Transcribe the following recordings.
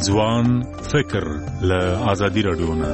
ځوان فکر له آزادي رادیو نه.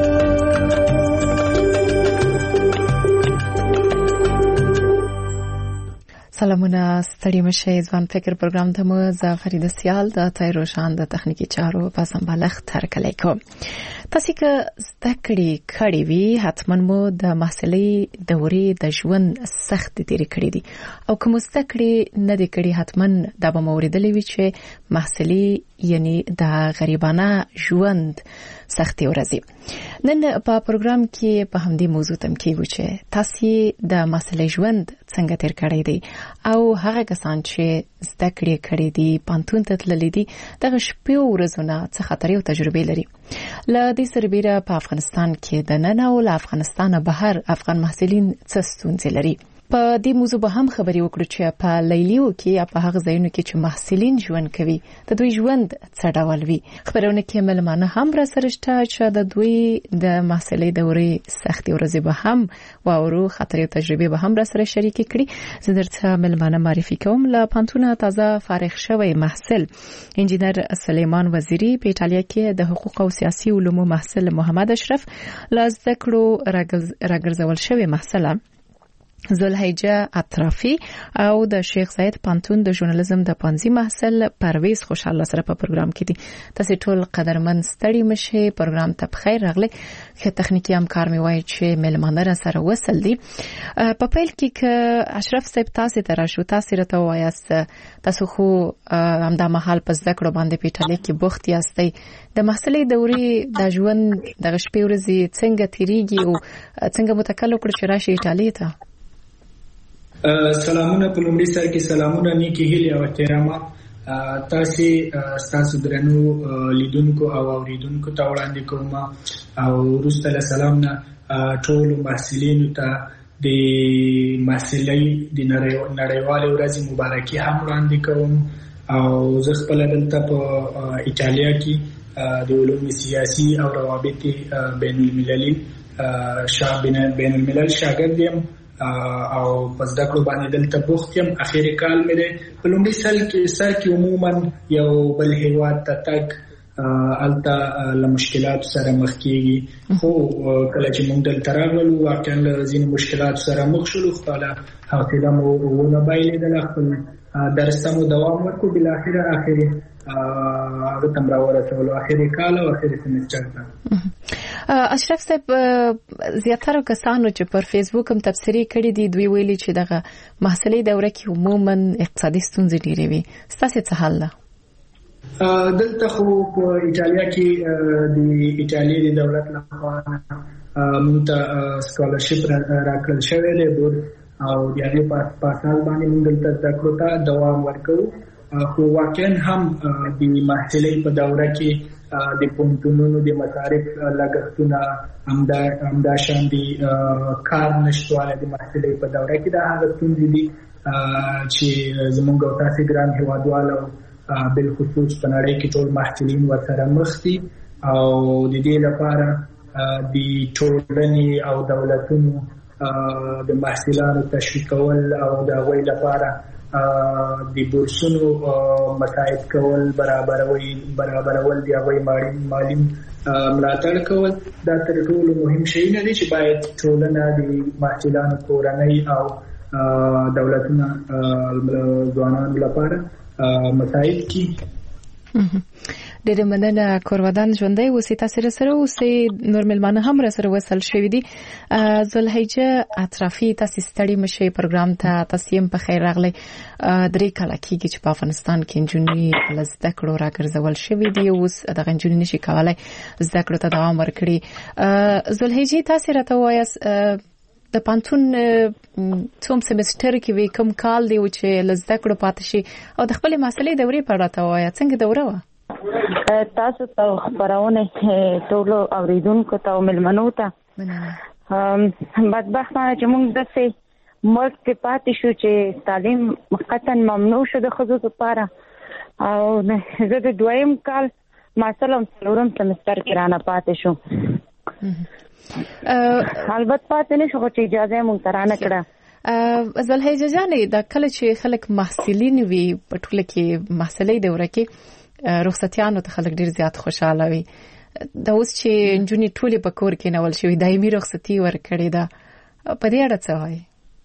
سلامونه، ستړي مشه. ځوان فکر پروګرام ته مو زه فرید سیال د تایروشان د تخنیکی چارو په سمبالښت هرکلی کوم. تاسو که زده کړی وي حتما مو د محصلي دورې د ژوند سخت تیری کړی دي، او کوم زده کړی نه دی کړی حتما دا به موریدلې وي چې محصلي یعنی د غریبانه ژوند سختي ورځي. نن په پروګرام کې په همدې موضوع تم کېږو چې تاسو د محصلي ژوند څنګه تیر کړی دی او هغه کسان چې زده کړی دي پانتون ته تللی دي دغه شپې او ورځونه څه خطرې او تجربې لري. له دې سربېره په افغانستان کې د نن او له افغانستانه بهر افغان محصلین څه ستونزې لري. په دې موضوع به هم خبرې وکړو چې په لیلیو کې یا په هغه ځایونو کې چې محصلین ژوند کوي د دوی ژوند څه ډول وي. خبرونه کې ملمانه هم را سره شته چې د دوی د محصلي دورې سختي ورځې به هم واورو، خطرې او تجربې به هم را سره شریک کړي. زه درته ملمانه معرفي کوم. له پانتونه تازه فارغ شوی محصل انجینر سلیمان وزیری، په ایټالیا کې د حقوق او سیاسي علومو محصل محمد اشرف، له زده کړو راګرځول شوی محصل زلهیجه اطرافی او د شیخ زاید پانتون د ژورنالیزم د پانزي محصل پرویز خوشاله سره په پروګرام کې دي. تاسو ټول قدرمن ستړي مشه. پروګرام ته بخیر راغلی. که تخنیکی همکار می وایي چې ملمانه را سره وصل دي. په پیل کې که اشرف صاحب تاسو ته راشو، تاسو راته وایاست تاسو خو همدا مهال په زده کړو باندې په ایټالیا کې بوخت یاستئ. د محصلي دورې د ژوند د شپې ورځې څنګه تیریږي او څنګه متکل وکړي چې راشي ایټالیا ته؟ سلامونه. په لومړي سر کې سلامونه، نیکی هیلې او احترامات تاسو درنو لیدونکو او اوریدونکو ته وړاندې کوم، او وروسته له سلام نه ټولو محصلینو ته د محصلۍ د نړیوالې ورځې مبارکي هم وړاندې کوم. او زه خپله دلته په ایټالیا کې د علوم سیاسي او روابط بین الملل شاګرد یم او په زده کړو باندې دلته بوخت یم. اخیری کال مې دی. په لومړي سر کې عموما یو بل هیواد ته تګ هلته له مشکلاتو سره مخ کېږي، خو کله چې موږ دلته راغلو واقعا له ځینو مشکلاتو سره مخ شولو. خپله حوصله مو ونه بایلېدله، خپل درس ته مو دوام ورکړو. بالاخره هغه ته م راورسولو اخیری کال او اخیری سمستر ته. اشرف صاحب، زیاتره کسانو چې پر فیسبوک هم تبصرې کړې دي دوی ویلي چې دغه محصلي دوره کې عموما اقتصادي ستونزې ډېرې وي. ستاسو څه حل ده؟ دلته خو په ایټالیا کې د ایټالیا د دولت لخوا موږ ته سکالرشپ راکړل شوی دی او د هغې په اساس باندې موږ دلته زده کړو ته دوام ورکوو. خو واقعا هم د محصلۍ په دوره کې د پوهنتونونو د مصارف لګښتونه همدا شان د کار نشتوالی د محصلۍ په دوره کې دا هغه ستونزې دي چې زموږ او تاسې ګران هېوادوالو بالخصوص په نړۍ کې ټول محصلین ورسره مخ دي. او د دې لپاره د ټولنې او دولتونو د محصلانو تشویقول او د هغوی لپاره د بورسونو مساعد کول، برابرول د هغوی مالي ملاتړ کول، دا تر ټولو مهم شیونه دي چې باید ټولنه د محصلانو، کورنۍ او دولتونه ځوانانو لپاره مساعد کړي. ډېر مننه. کورودان ژوندۍ اوسئ. تاسو سره اوسئ. نور ملمانه هم را سره وصل شوي دي. زلهیجه اطرافي، تاسو ستړي مشه. پروګرام ته تاسو هم په خیر راغلی. 3 کاله کېږي چې په افغانستان کې نجونې له زده کړو راګرځول شوي دي. اوس دغه نجونې نشي کولی زده کړو ته دوام ورکړي. زلهیجه، تاسو راته وایاست د پانتون څوم سمستر کې وي، کوم کال دی چې له زده کړو پاتې شي، او د خپلې محصلې دورې په اړه راته ووایه څنګه دوره وه؟ تاسو ته خبرونه ټولو اوریدونکو ته او ملمنو ته بدبختانه چې موږ داسې ملک کې پاتې شو چې تعلیم قطعا ممنوع شو د ښځو لپاره. او زه د دویم کال محصل هم څلورم سمستر کې رانه پاتې شو. البته پاتې نشو خو چې اجازه مونږ ته رانه کړه. زلهیجه جانې دا کله چې خلک محصلین وي په ټوله کې محصلۍ دوره کې رخصتیانو ته خلک ډیر زیات خوشاله وي. دا اوس چې نجونې ټولې په کور کې نول شوې دایمي رخصتي ورکړې ده، په دې اړه څه وایي؟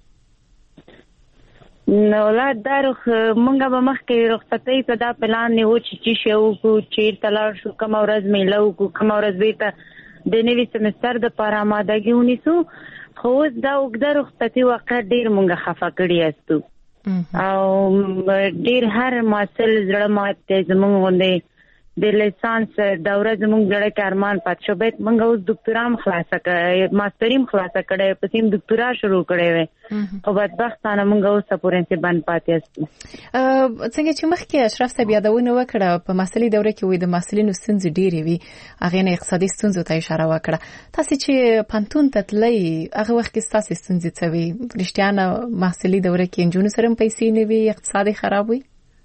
نو ولادت مونږ به مخکې رخصتۍ ته دا پلان نیو چې شی وکړو، چیرته لاړ شو، کومه ورځ میله وکړو، کومه ورځ بیرته د نوي سمستر دپاره آمادګي ونیسو. خو اوس دا اوږده رخصتي واقع ډېر مونږ خفه کړي یاستو او ډېر هر محصل زړه مات دی. زمونږ غوندې د لیسانس دوره زمونږ زړه کې ارمان پاتې شو. باید مونږ اوس دکتورام خلاصه کړی، ماستریم خلاصه کړی، پسې دکتورا شروع کړی وی، خو بدبختانه مونږ اوس پورې بند پاتې یاستو. څنګه چې مخکې اشرف صاحب یادونه وکړه په محصلي دوره کې وي د محصلینو ستونزې ډېرې وي، هغې نه اقتصادي ستونزو ته اشاره وکړه. تاسې چې پوهنتون ته تلئ هغه وخت کې ستاسې ستونزې څه وي؟ رښتیا محصلي دوره کې نجونو سره هم پیسې نه وي، اقتصاد خراب وي؟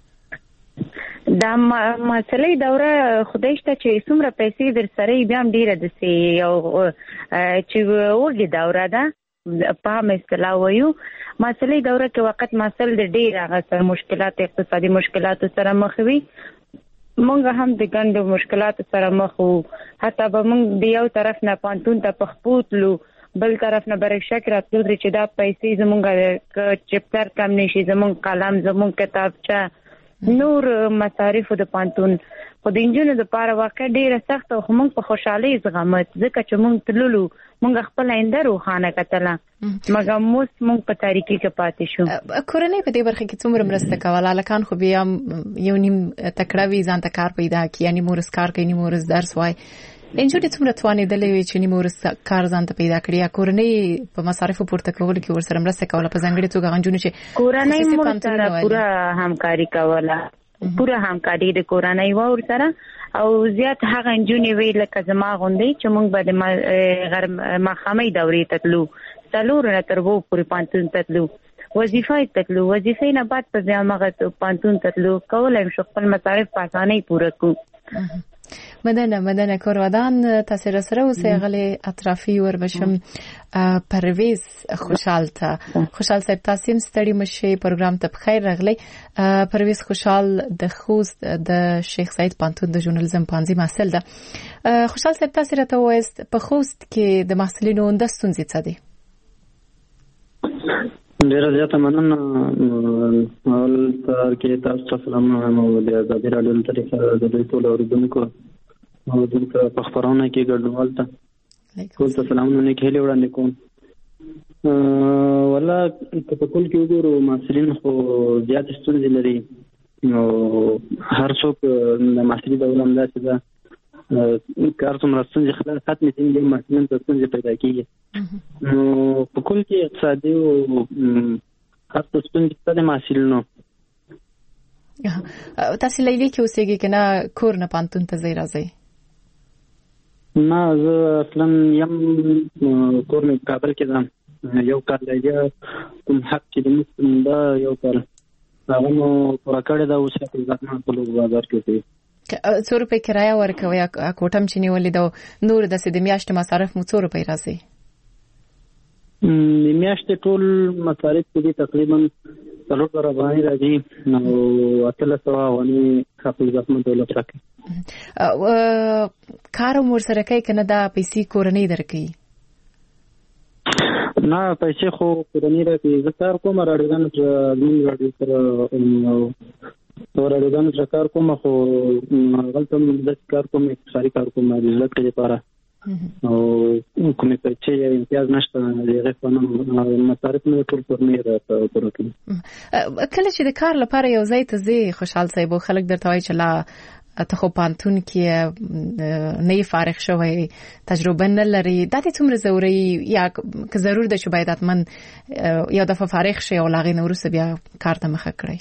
دا مسلې دوره خدای شته چې څومره پیسې در سره بیا هم ډیره دسي یو چې وګړي دوره ده په هم اصطلاح وایو. مسلې دوره کې وخت مسل د ډیر هغه سره مشکلات، اقتصادي مشکلات سره مخ وي. مونږ هم د ګڼو مشکلات سره مخ وو. حتی به مونږ د یو طرف نه پانتون ته پخپوتلو، بل طرف نه برښک راتلو چې دا پیسې زمونږ چپټر کم نشي، زمونږ قلم، زمونږ کتابچه، نور مصارف د پانتون. خو د انجونو د پاره واقع ډیره سخت او موږ په خوشحالي زغمت، ځکه چې موږ تللو، موږ خپل آینده روښانه کتله، مګر موږ په تاریکی کې پاتې شو. کورنۍ په دې برخه کې څومره مرسته کوله؟ لکان خو بیا یو نیم تکړه وي، ځان ته کار پیدا کړي، یعنی مورس کار کوي، مورس درس وای. انجونې څومره توانېدلې وي چې مورس کار ځان ته پیدا کړي، یا کورنۍ په مصارفو پورته کولو کې ورسره مرسته کوله؟ په ځانګړې توګه انجونې چې کورنۍ مور سره پوره همکاري کوله، پوره همکاري د کورنۍ ور سره. او زیات هغه انجونې وی لکه زما غوندې چې موږ به د مخامې دورې تلو، څلور نه تر وو پورې پانتون تلو، وظیفه تلو، وظیفې نه بعد په ځای مغه پانتون تلو، کولای شو خپل مصارف په اسانۍ پوره کو. مننه کورودان. تاسو را سره اوسئ. غلې اطرافي ور بشم پرویز خوشحال صاحب، تاسو هم ستړي مشي، پروګرام ته بخیر راغلی. پرویز خوشحال د خوست د شیخ سعید پانتون د ژورنالیزم پانځي محصل ده. خوشحال صاحب، تاسو راته وایست په خوست کې د محصلینو د ستونزې څه دي؟ ډیر زیاته مننه. اول تر کې تاسو ته سلام او د آزادي راډیو طریقه د دوی ټول اوریدونکو او د خبرونه کې ګډون ته ټول ته سلامونه کېلې وړاندې کوم. ولا په ټول کې وګورو محصلین خو زیات ستونزې لري، نو هر څوک د محصلي دوره همداسې ده، کار څومره ستونزې خلاص ختمې دي، محصلین ته ستونزې پیدا کېږي. نو په کل کې اقتصادي او هر څه ستونزې شته د محصلینو. تاسو لیلې کې اوسېږئ که نه کور نه پانتون ته ځئ راځئ؟ نه، زه اصلا یم کور مې کابل کې ده. یو کال لیلې کوم حق چې د مسلم ده یو کال هغه مو پوره کړې ده، اوس یې په ځانه په لوګ بازار کې اوسېږي. 100 روپۍ کرایه ورکوي، کوټه هم چې نیولې ده، نور داسې د میاشتې مصارف مو 100 روپۍ راځي؟ د میاشتې ټول مصارف دي تقریبا 300 افغانۍ راځي، نو 800 افغانۍ خپل ځمکه دولت راکوي. کار مور سره کوي که نه دا پیسې کورنۍ درکوي؟ نه، پیسې خو کورنۍ راکوي. زه کار کوم راډیوګانو سره کار کوم، خو هلته داسې کار کوم، اقتصادي کار کوم د زده کړې لپاره، او کومې پیسې یا امتیاز نشته، د هغې په نوم مصارف مې ټول کورنۍ راته پوره کوي. کله چې د کار لپاره یو ځای ته ځې خوشحال صاحب، او خلک درته وایي چې لا ته خو پانتون کې نه فارغ شوی، تجربه نه لري، دا دې څومره ضروري یا که ضرور ده چې باید حتما یو دفعه فارغ شي او له هغې نه وروسته بیا کار ته مخه کړئ؟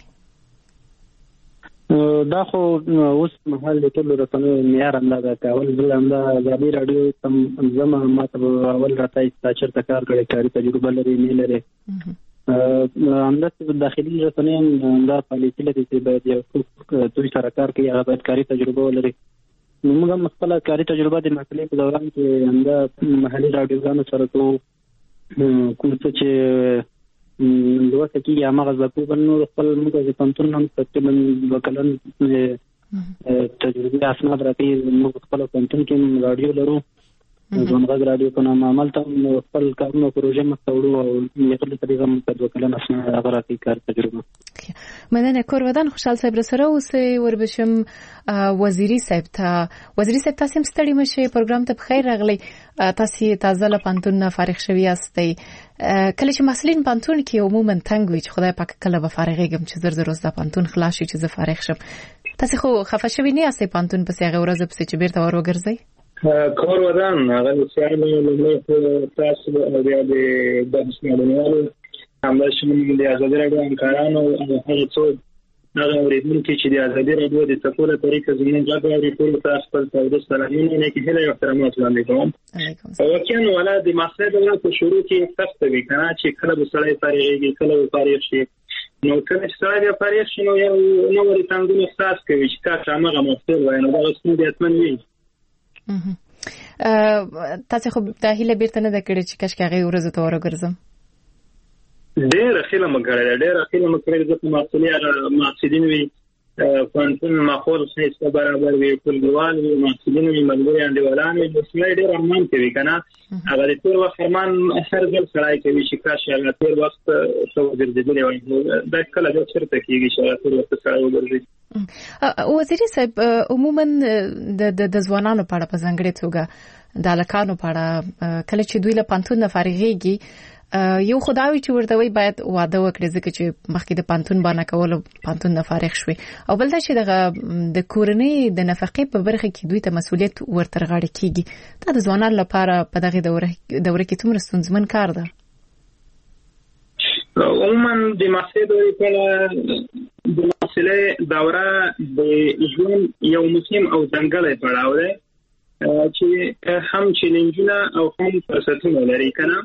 دا خو اوس مهال د ټولو رسنیو معیار همدا ده. که اول زه همدا ازادي راډیو ته ځم، ما ته به اول راته ستا چېرته کار کړی، کاري تجربه لرې نه لرې. همداسې داخلي رسنۍ هم همدا پالیسي لري چې باید یو څوک دوی سره کار کوي هغه باید کاري تجربه ولري. نو موږ هم خپله کاري تجربه د محصلۍ په دوران کې همدا محلي راډیوګانو سره کوو، کوم څه چې لوسته کېږي هماغه زده کوو. بل نور خپل موږ د پوهنتون هم تقریبا 2 کلن تجربي اسناد راکې موږ خپل پوهنتون کې رادیو لرو ځوانغږ رادیو په نامه عملته خپل کارونه پروژه مخته وړو او یو طریقه موږ په 2 کلن اسناد هغه راکې کار تجربه. مننه کورودان خوشحال صاحب سره اوسې وربشم وزیری صاحب تاسو هم ستړي مشه پروګرام ته بخیر راغلی. تاسو تازه له پانتون نه فارغ شوي یاستئ. کله چې مسلین پانتون کې عموما تنګ وي چې خدای پاک کله به فارغېږم چې زر زر د پانتون خلاص شي چې زه فارغ شم. تاسو خو خفه شوي نه یاستئ پانتون پسې هغه ورځ پسې چې بیرته ور وګرځئ؟ کورودان هغه سیارو له تاسو د بحث نه همدا شمول د آزادي راډیو همکارانو او هغه څوک هغه اوریدونکو چې د آزادي راډیو د ټولو طریقې زموږ غږ ټول تاسو خپل تاسو سلامونه نه کې هله احترامات وړاندې کوم. واقعا ولا د مسله په شروع کې سخت وي کنه چې کله به سړی فارغېږي کله فارغ شي نو کله چې سړی فارغ شي نو یو نوې څنګه احساس کوي چې تاسو هغه مسله وای نو دا څه دي اتمن وي. تاسو خو د هیله بیرته نه د کړی چې کښ هغه ورځ ته ورګرځم. ډېر خیله مګړې د محصلین وي پوهنتون ماحول ښایسته برابر وي ټولګیوال وي محصلین وي ملګري انډیوالان وي سړی ډېر ارمان کوي که نه هغه د تېر وخت ارمان هر ځل سړی کوي چې کاش هغه تېر وخت ته وګرځېدلی وای. دا کله بیا چېرته کېږي چې هغه تېر وخت سړی وګرځي. وزیري صاحب عموما د ځوانانو په اړه په ځانګړې توګه د هلکانو په اړه کله چې دوی له پوهنتون نه فارغېږي یو خدای چې ورته وي باید واده وکړي ځکه چې مخکې د پانتون باندې کول پانتون نه فارغ شوي او بل دا چې د کورنۍ د نفقې په برخه کې دوی ته مسؤلیت ورته غاړه کیږي. دا د ځوانانو لپاره په دغه دوره کې څومره ستونزمن کار ده؟ عموما د مسلې دوره د ژوند یو مهم او ځانګړی پړاو دی چې هم چیلنجونه او هم فرصتونه لري کنه.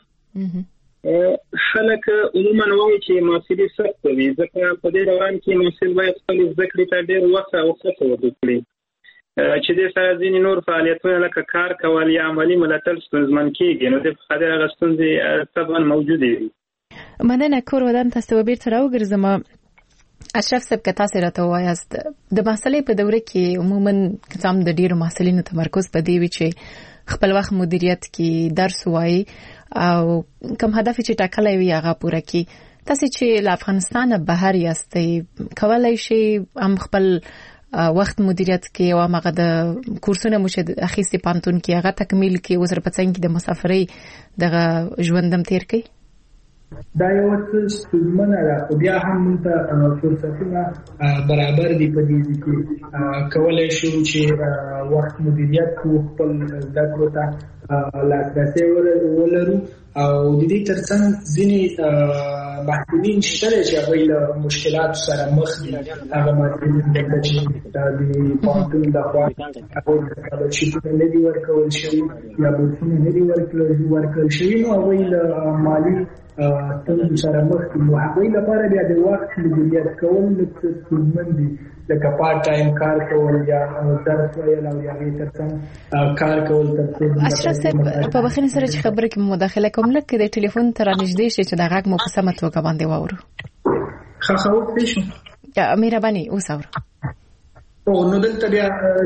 خلک عموما وایي چې محصلي سخت وي ځکه په دې دوران کې محصل باید خپل زده کړې ته ډېر وخت او هڅه وکړي چې د سره ځینې نور فعالیتونه لکه کار کول یا عملي ملاتړ ستونزمن کېږي نو د خدای هغه ستونزې طبعا موجودې وي. مننه کورودان تاسو بیرته راوګرځم. اشرف صاحب که تاسو راته وایاست د مسلې په دوره کې عموما کوم د ډیرو محصلینو تمرکز په دی وی چې خپل وخت مدیریت کې درس وایي او کوم هدف چې ټاکلی وي هغه پوره کړي. تاسو چې له افغانستان بهر یاستئ کولای شئ هم خپل وخت مدیریت کې او هغه د کورسونه مو چې اخیستي پانتون کې هغه تکمیل کې وسره پڅنګ کې د مسافرۍ دغه ژوندم تیر کړي. دا یو څه ستونزمنه ده خو بیا هم موږ ته فرصتونه برابر دي په دې کې کولای شو چې وخت مدیریت کوو خپل زده کړو ته لاسرسی ولرو او د دې ترڅنګ ځینې محصلین شته چې هغوی له مشکلاتو سره مخ دي. هغه محصلین چې د پوهنتون لخوا سکالرشیپونه نه دي ورکول شوي یا بورسونه نه دي ورکړل شوي نو هغوی له مالي ستونزو سره مخ دي نو هغوی لپاره بیا د وخت مدیریت کول لږ ستونزمن دي لکه پارت ټایم کار کول یا درس ویل او یا هغې ترڅنګ کار کول تر اشرف صاحب په بخښنې سره چې خبره کې مداخله کوم لکه د ټلیفون ته رانږدې شي چې د غږ مو په سمه توګه باندې واورو. ښه وکړی شو مهرباني اوس اورو. نو دلته بیا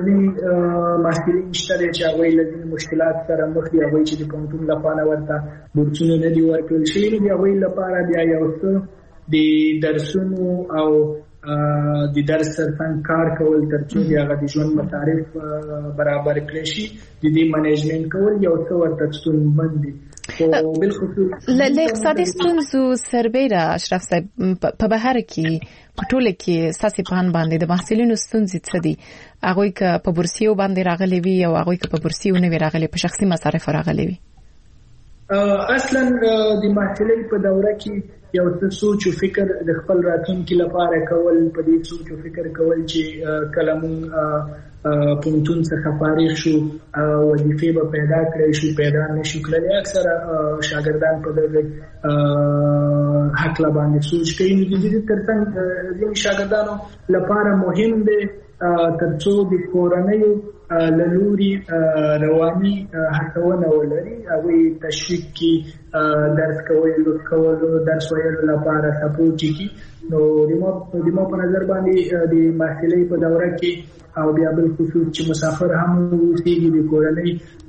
محصلین شته چې هغوی له ځینې مشکلات سره مخ دي هغوی چې د پوهنتون لخوا ورته بورسونه نه دي ورکړل شوي نو د هغوی لپاره بیا یو څه د درسونو او د درس ترڅنګ کار کول تر څو هغه د ژوند مصارف برابر کړي شي د دې منیجمنت کول یو څه ورته ستونزمن دي. له اقتصادي ستونزو سربیره اشرف صاحب په بهر کې په ټوله کې ساسي پان باندې د محصلینو ستونزې څه دي؟ هغوی که په بورسیو باندې راغلي وي او هغوی که په بورسیو نه وي راغلي په شخصي مصارف راغلي وي. اصلا د محصلۍ په دوره کې یو څه سوچ او فکر د خپل راتلونکي لپاره کول په دې سوچ او فکر کول چې کله مونږ پوهنتون څخه فارغ شو وظیفې به پیدا کړی شو پیدا نشو کړلی اکثره شاګردان په دغه هکله باندې سوچ کوي نو د دې ترڅنګ ځینې شاګردانو لپاره مهم دی تر څو د کورنیو له لوري رواني هڅونه ولري هغوی تشویق کړي درس کولو درس ویلو لپاره سپورټ کړي نو د مو په نظر باندې د محصلې په دوره کې او بیا بل خصوص چې مسافر هم اوسېږي د کورنۍ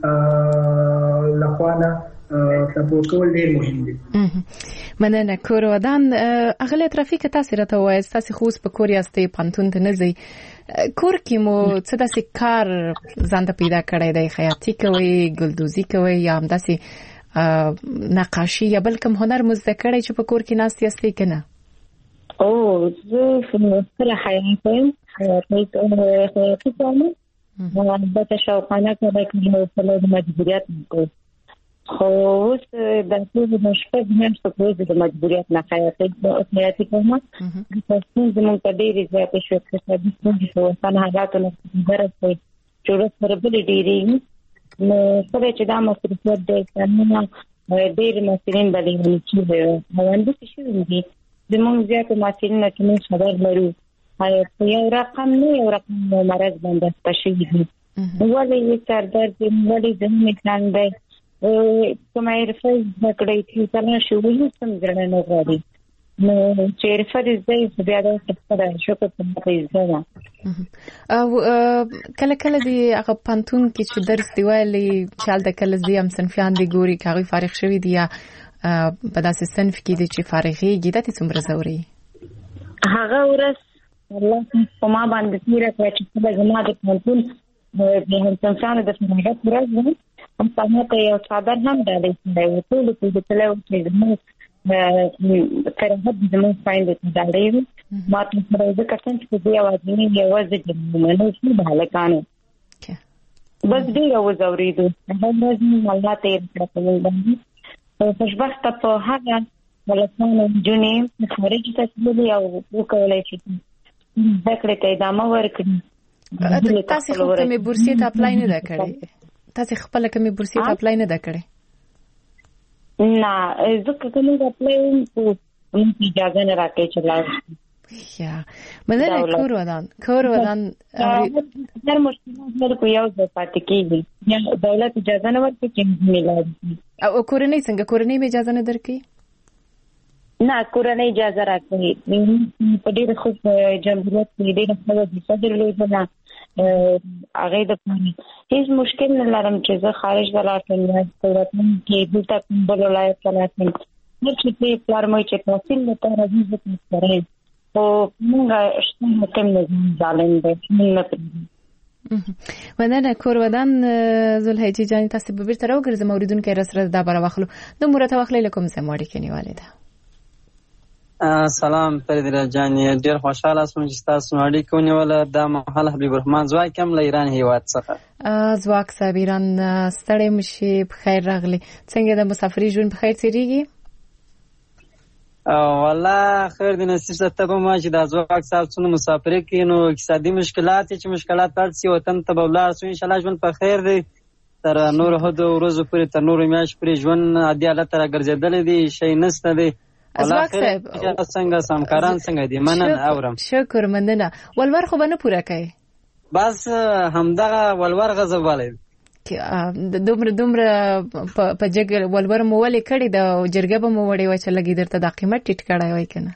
لخوانه سپورټ کول ډېر مهم دي. مننه. کور ودان اغله ترافیک تاسو راته وایي تاسو خو په کور یاستئ پانتون ته نه ځئ کور کې مو څه داسې کار ځان ته پیدا کړی دی خیاطي کوئ ګلدوزي کوئ یا همداسې نقاشي یا بل کوم هنر مو زده کړی چې په کور کې ناست یاستئ که نه؟ زه خپله خیاطي کوم البته شوقانه کار کوم په مجبوریت کوم خو اوس د ټول مشکل نشته په د مجبوریت نه خیاطي کوم تاسو زموږ په ډېرې زیاتې شو چې د افغانستان حالاتو نه درته جوړه سره بل ډېری نو سره چې دا مصرفیت د قانون ډېر مسلین باندې چې باندې شي دي زموږ زیاتې مسلین نه کوم خبر لرو یو رقم نه یو رقم مرز باندې تشوي دي ولې سردرد ولې زموږ څنګه کومه رفض کړی چې څنګه شروع سم ځړنه نه غواړي نو چې رفض دې بیا د څه شو په ځای او کله کله دی هغه پانتون کې چې درس دی ویلي چال د کله زی هم صنفیان دی ګوري کاغي فارغ شوی دی یا په داسې صنف کې دی چې فارغيږي د څومره زوري هغه ورس الله په ما باندې تیرا چې په زما د پانتون د صنفیان د فارغت ورځ هم څنګه یو صادر هم دی ټول په تلو چې زموږ فرهاد زموږ فایل ته دالې ما ته سره د کتن چې دی आवाज نه دی आवाज دې منو چې بالکانو بس دې وزوریدو هغه لازم الله ته پرته باندې خوشبخت په هغه ولکانو جنې خارج ته تللی او وکولای شي ذکر ته ادامه ورکړي تاسو کومه بورسیه ته اپلای نه کړی تاسو خپل کومه بورسیه ته اپلای نه کړی نه ځکه کومه اپلای په اجازه نه راکې چلاو یا مننه کور ودان هر مشکل کو یو ځای پاتې کیږي یا دولت اجازه نه ورکړي چې میلاد او کورنۍ څنګه کورنۍ می اجازه نه درکې نه کورنۍ اجازه راکړي په ډېر خوب جمهوریت کې ډېر خبره دي صدر لوزنه هغه د هیڅ مشکل نه لرم چې زه خارج ولاړم یا دولت کې دلته بل ولایت ولاړم نو چې پلار مې چې تحصیل لپاره راځي کوي او موږ شته کوم نه ځالم به نه مننه کور ودان زلحجې جان تاسو به بیرته راوګرځم اوریدونکو رسره دا بار واخلو د مرته واخلې لکم سموړي کې نیواله ده سلام پردیرا جان ډیر خوشاله سوم چې تاسو اړیکه ونیوله د محل حبیب الرحمن زواک هم له ایران هیواد څخه زواک صاحب ایران ستړی مشي په خیر راغلی څنګه د مسافرۍ ژوند په خیر تیریږي والله خیر دې نصیب ته به ما چې د زواک صاحب څونه مسافرۍ کې نو اقتصادي مشکلات چې مشکلات پاتې وطن ته بولار سو ان شاء الله ژوند په خیر دی تر نور هدو ورځو پورې تر نور میاش پورې ژوند عادي حالت را ګرځیدل دي شي نشته دی ازواک صاحب څنګه سمکاران څنګه دي منن اورم شکر مننه ولور خو به نه پوره کوي بس همدغه ولور غزواله دومره په جګر ولور مو ولې کړی د جرګه به مو وړي و چې لګي درته د قیمت ټیټ کړای وای کنه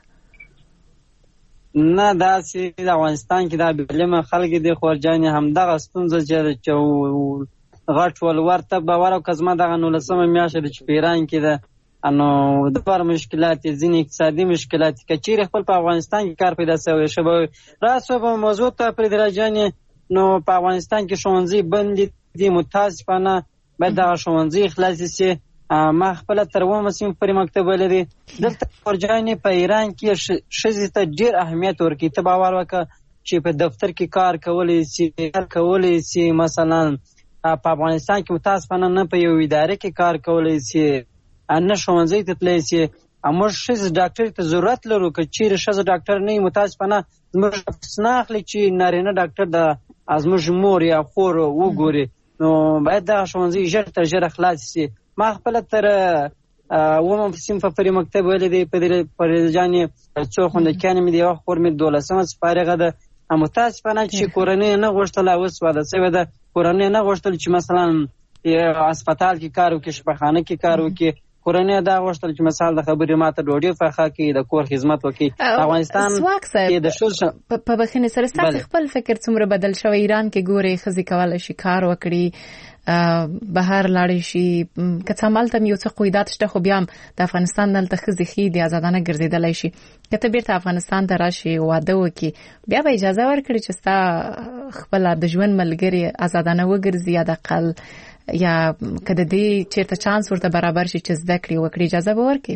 نه دا چې د افغانستان کې د بلمه خلک دي خورجاني همدغه ستونزه چې غټ ولور ته باور او کزما دغه 19 میاشتې د چپیران کې ده انو د پر مشکلات ځینې اقتصادي مشکلات کچیر خپل په افغانستان کې کار پیدا شوی شبه راسو په موضوع ته پر درجانې نو په افغانستان کې ښوونځي بند دي متاسفانه باید دا ښوونځي خلاص شي ما خپل تر ومه سیم پر مکتب لري دلته ورجانې په ایران کې شذ ته ډیر اهمیت ورکړي ته باور وکړه چې په دفتر کې کار کولای شي مثلا په افغانستان کې متاسفانه نه په یو اداره کې کار کولای شي ان ښوونځي ته تللی شي موږ شذ ډاکټر ته ضرورت لرو که چیرې شذ ډاکټر نه متاسفانه موږ سناخلی چې نارینه ډاکټر د ازموږ مور یا خور وګوري نو باید دا ښوونځي ژر تر ژره خلاص شي ما خپل تر ومه سیم په پری مکتب ولې په ځانې څو خوندکانې مې دی خور مې 12 فارغه ده متاسفانه چې کورنۍ نه غوښتل اوس واده شوی ده کورنۍ نه غوښتل چې مثلا هسپتال کې کار وکړي شفاخانه کې کار وکړي کورنۍ دا غوښتل چې مثال د خبرې ماته ډوډۍ پخه کړي، د کور خدمت وکړي. افغانستان کې د ښځو په بخښنې سره ستاسو خپل فکر څومره بدل شوی؟ ایران کې ګوري ښځې کولی شي کار وکړي، بهر لاړې شي، که څه همالته یو څه قیودات شته، خو بیا هم د افغانستان دلته ښځې ښې دي، ازادانه ګرځېدلی شي. که ته بیرته افغانستان ته راشي واده وکړي، بیا به اجازه ورکړي چې ستا خپله د ژوند ملګري ازادانه وګرځي، یا د اقل یا که د دې چېرته چانس ورته برابر شي چې زده کړې وکړي، اجازه به ورکړي؟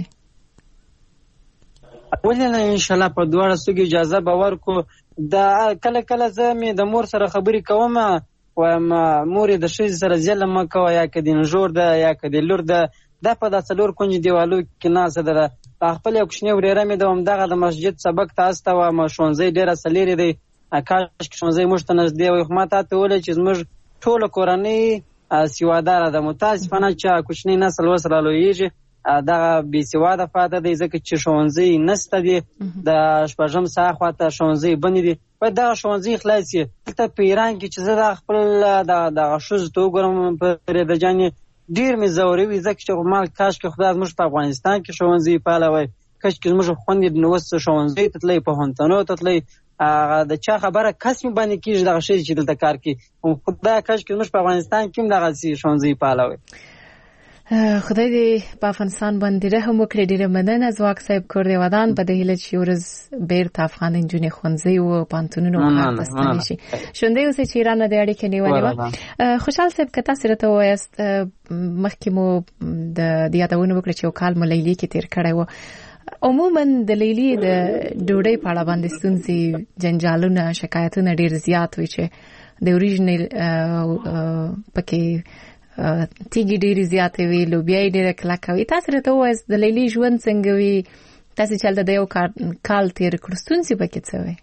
ولې نه، انشاءالله په دواړه څوک اجازه به ورکړو. کله کله زه مې د مور سره خبرې کوم، وایم مور د ښځې سره ظلم مه کوه، یا که د نژور ده یا که د لور ده، دا په دا څلور کونج دیوالو کې ناسته ده. په خپل یو کوچنۍ ورېره مې ده همدغه د مسجد سبق ته استه وم، ښوونځی ډېره څه لرې دی، کاشکې ښوونځی موږ ته نږدې وای. خو ما تا ته وویل چې زموږ ټوله کورنۍ سواداره ده. متاسفانه چې کوچنی نسل اوس رالویږي دغه بې سواده پاتې دی، ځکه چې ښوونځی نشته دی، د شپږم ساعه خواته ښوونځی بند دي. باید دغه ښوونځی خلاص شي. دلته په ایران کې چې زه د خپل دغه ښځو ته وګورم، فرېده جانې ډېر مې ځوروي، ځکه چې ما کاشکې خدای زموږ په افغانستان کې ښوونځی فعاله وای، کاشکې زموږ خویندې اوس ښوونځي ته تللی، پوهنتونونو ته تللی، د چا خبره کس مې باندې کېږي دغه ښځې چې دلته کار کوي. خدای کاشکې زموږ په افغانستان کې هم دغسې ښوونځی فعاله وای. خدای دې په افغانستان باندې رحم وکړي. ډېره مننه ځواک صاحب کور دی ودان. په دې هیله چې ورځ بیرته افغان نجونې ښوونځي او پوهنتونونو کار ته ستنې شي. ژوندی اوسئ چې ایران نه د اړیکې نیولې وه. خوشحال صاحب که تاسې راته ووایاست، مخکې مو د یادونه وکړه چې یو کال مو لیلي کې تېر کړی و. عموما د لیلي د ډوډۍ په اړه باندې ستونزې، جنجالونه، شکایتونه ډېر زیات وي، چې د اوریجنل پکې تیږي ډېرې زیاتې وي، لوبیا یې ډېره کلکه وي. تاسې راته ووایاست د لیلي ژوند څنګه وي؟ تاسې چې هلته د یو کال تېر کړو، ستونزې پکې څه وي؟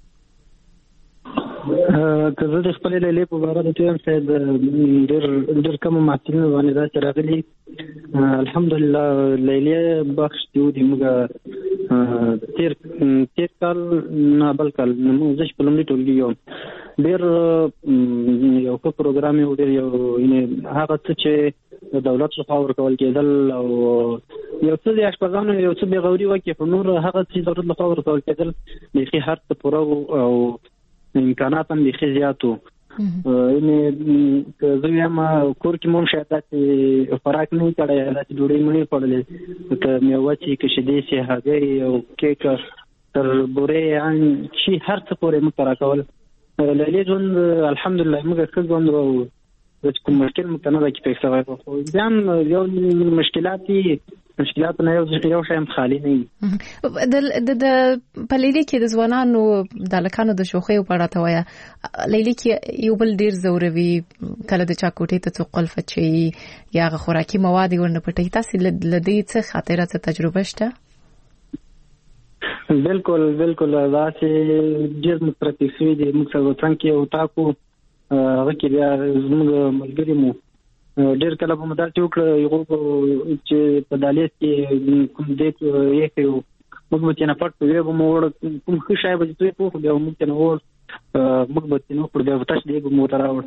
که زه د خپلې لیلې په باره د ټیم صاحب ډېر کمو محصلینو باندې داسې راغلي. الحمدلله لیلې بخش دی د موږ تېر کال نه بل کال زه چې په لومړي ټولګي یم، ډېر یو ښه پروګرام یې ډېر هغه څه چې د دولت څخه ورکول کېدل، او یو څه د اشپزانو یو څه بېغوري وکړي، خو نور هغه څه دولت لخوا ورکول کېدل بیخي هر څه پوره او امکانات هم بیخي زیات وو. زه وایم کور کې مو شاید داسې خوراک نه وي کړی، داسې ډوډۍ مو نه وي خوړلې، که میوه چې که شیدې چې هګۍ او کیک تر بورې شي هر څه پورې موږ ته راکول. لیلې ژوند الحمدلله موږ ښه ژوند و، کوم مشکل موږ ته نه ده کې پېښ شوی، خو بیا هم یو مشکلات نه یو شی هم خالي نه وي. په لیلې کې د ځوانانو د هلکانو د شوخیو په اړه ته وایه. لیلې کې یو بل ډېر ځوروي، کله د چا کوټې ته څوک قلف اچوي یا هغه خوراکي مواد یې ورنه پټوي. تاسې له دې څه خاطره څه تجربه شته؟ بالکل داسې ډېر موږ پرتې شوي دي. موږ سره څنګ کې یو ټاکو، هغه کې بیا زموږ ملګري مو ډېر کله به مو داسې وکړه چې په دهلیز کې کوم دیګ ایښی و، موږ به ترېنه پټ وی به مو وړ، کوم ښه شی به چې دوی پوښ بیا موږ ترېنه وړ، موږ به ترېنه وکړو، بیا به تش دیګ به مو ورته راوړ.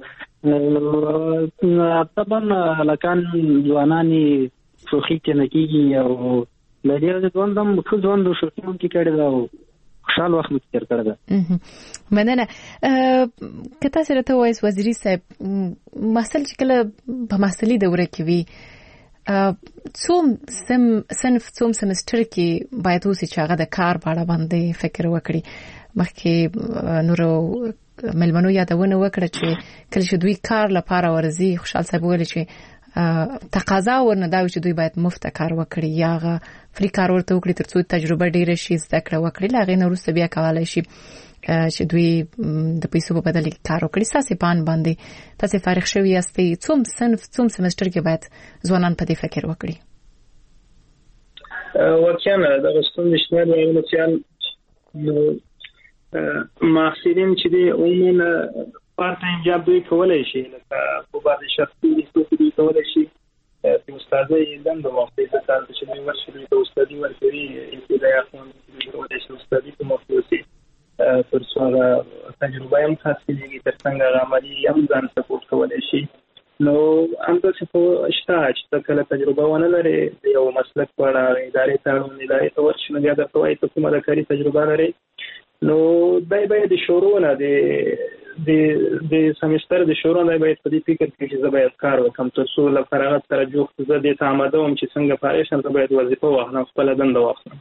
طبعا هلکان ځوانان یې شوخي ترېنه کېږي، او له ډېر ژوند هم ښه ژوند و، شوخي هم کې کړې ده او خوشحال وخت مو تېر کړی ده. مننه. که تاسې راته ووایاست وزیري صاحب، محصل چې کله په محصلي دوره کې وي، څوم سمستر کې باید اوسي چې هغه د کار په اړه باندې فکر وکړي؟ مخکې نورو مېلمنو یادونه وکړه چې کله چې دوی کار لپاره ورځي، خوشحال صاحب ویل چې تقاضا ورنه دا وي چې دوی باید مفته کار وکړي یا هغه فری کار ورته وکړي ترڅو تجربه ډیره شي، زده کړه وکړي، له هغې نه وروسته بیا کولی شي چې دوی د پیسو په بدل کې کار وکړي. ستاسې په اند باندې تاسې فارغ شوي یاستئ، څوم سمستر کې باید ځوانان په دې فکر وکړي؟ واقعا دغه ستونزې شته دي. مثلا محصلین چې دي عموما پارت ټایم جاب دوی کولای شي، لکه په بعض شخصي لیستو دوی کولای شي د استادۍ دنده واخلي، ځکه چې دوی ورشي دوی ته استادي ورکوي، ابتدایي ښوونځي کولای شي استادي په مخ وسي، تر څو هغه تجربه هم حاصلېږي، تر څنګ هغه عملي هم ځان سپورټ کولای شي. نو همداسې خو شته چې کله تجربه ونه لري یو مسلک په اړه ادارې ته ادارې ته ورشي نو بیا درته وایي ته کومه د کاري تجربه لري نو دی باید د شروع نه د سمستر د شروع نه باید په دې فکر کې چې زه باید کار وکړم تر څو له فراغت سره جوخت زه دې ته آماده وم چې څنګه فارغ شم زه باید وظیفه واخلم خپله دنده واخلم.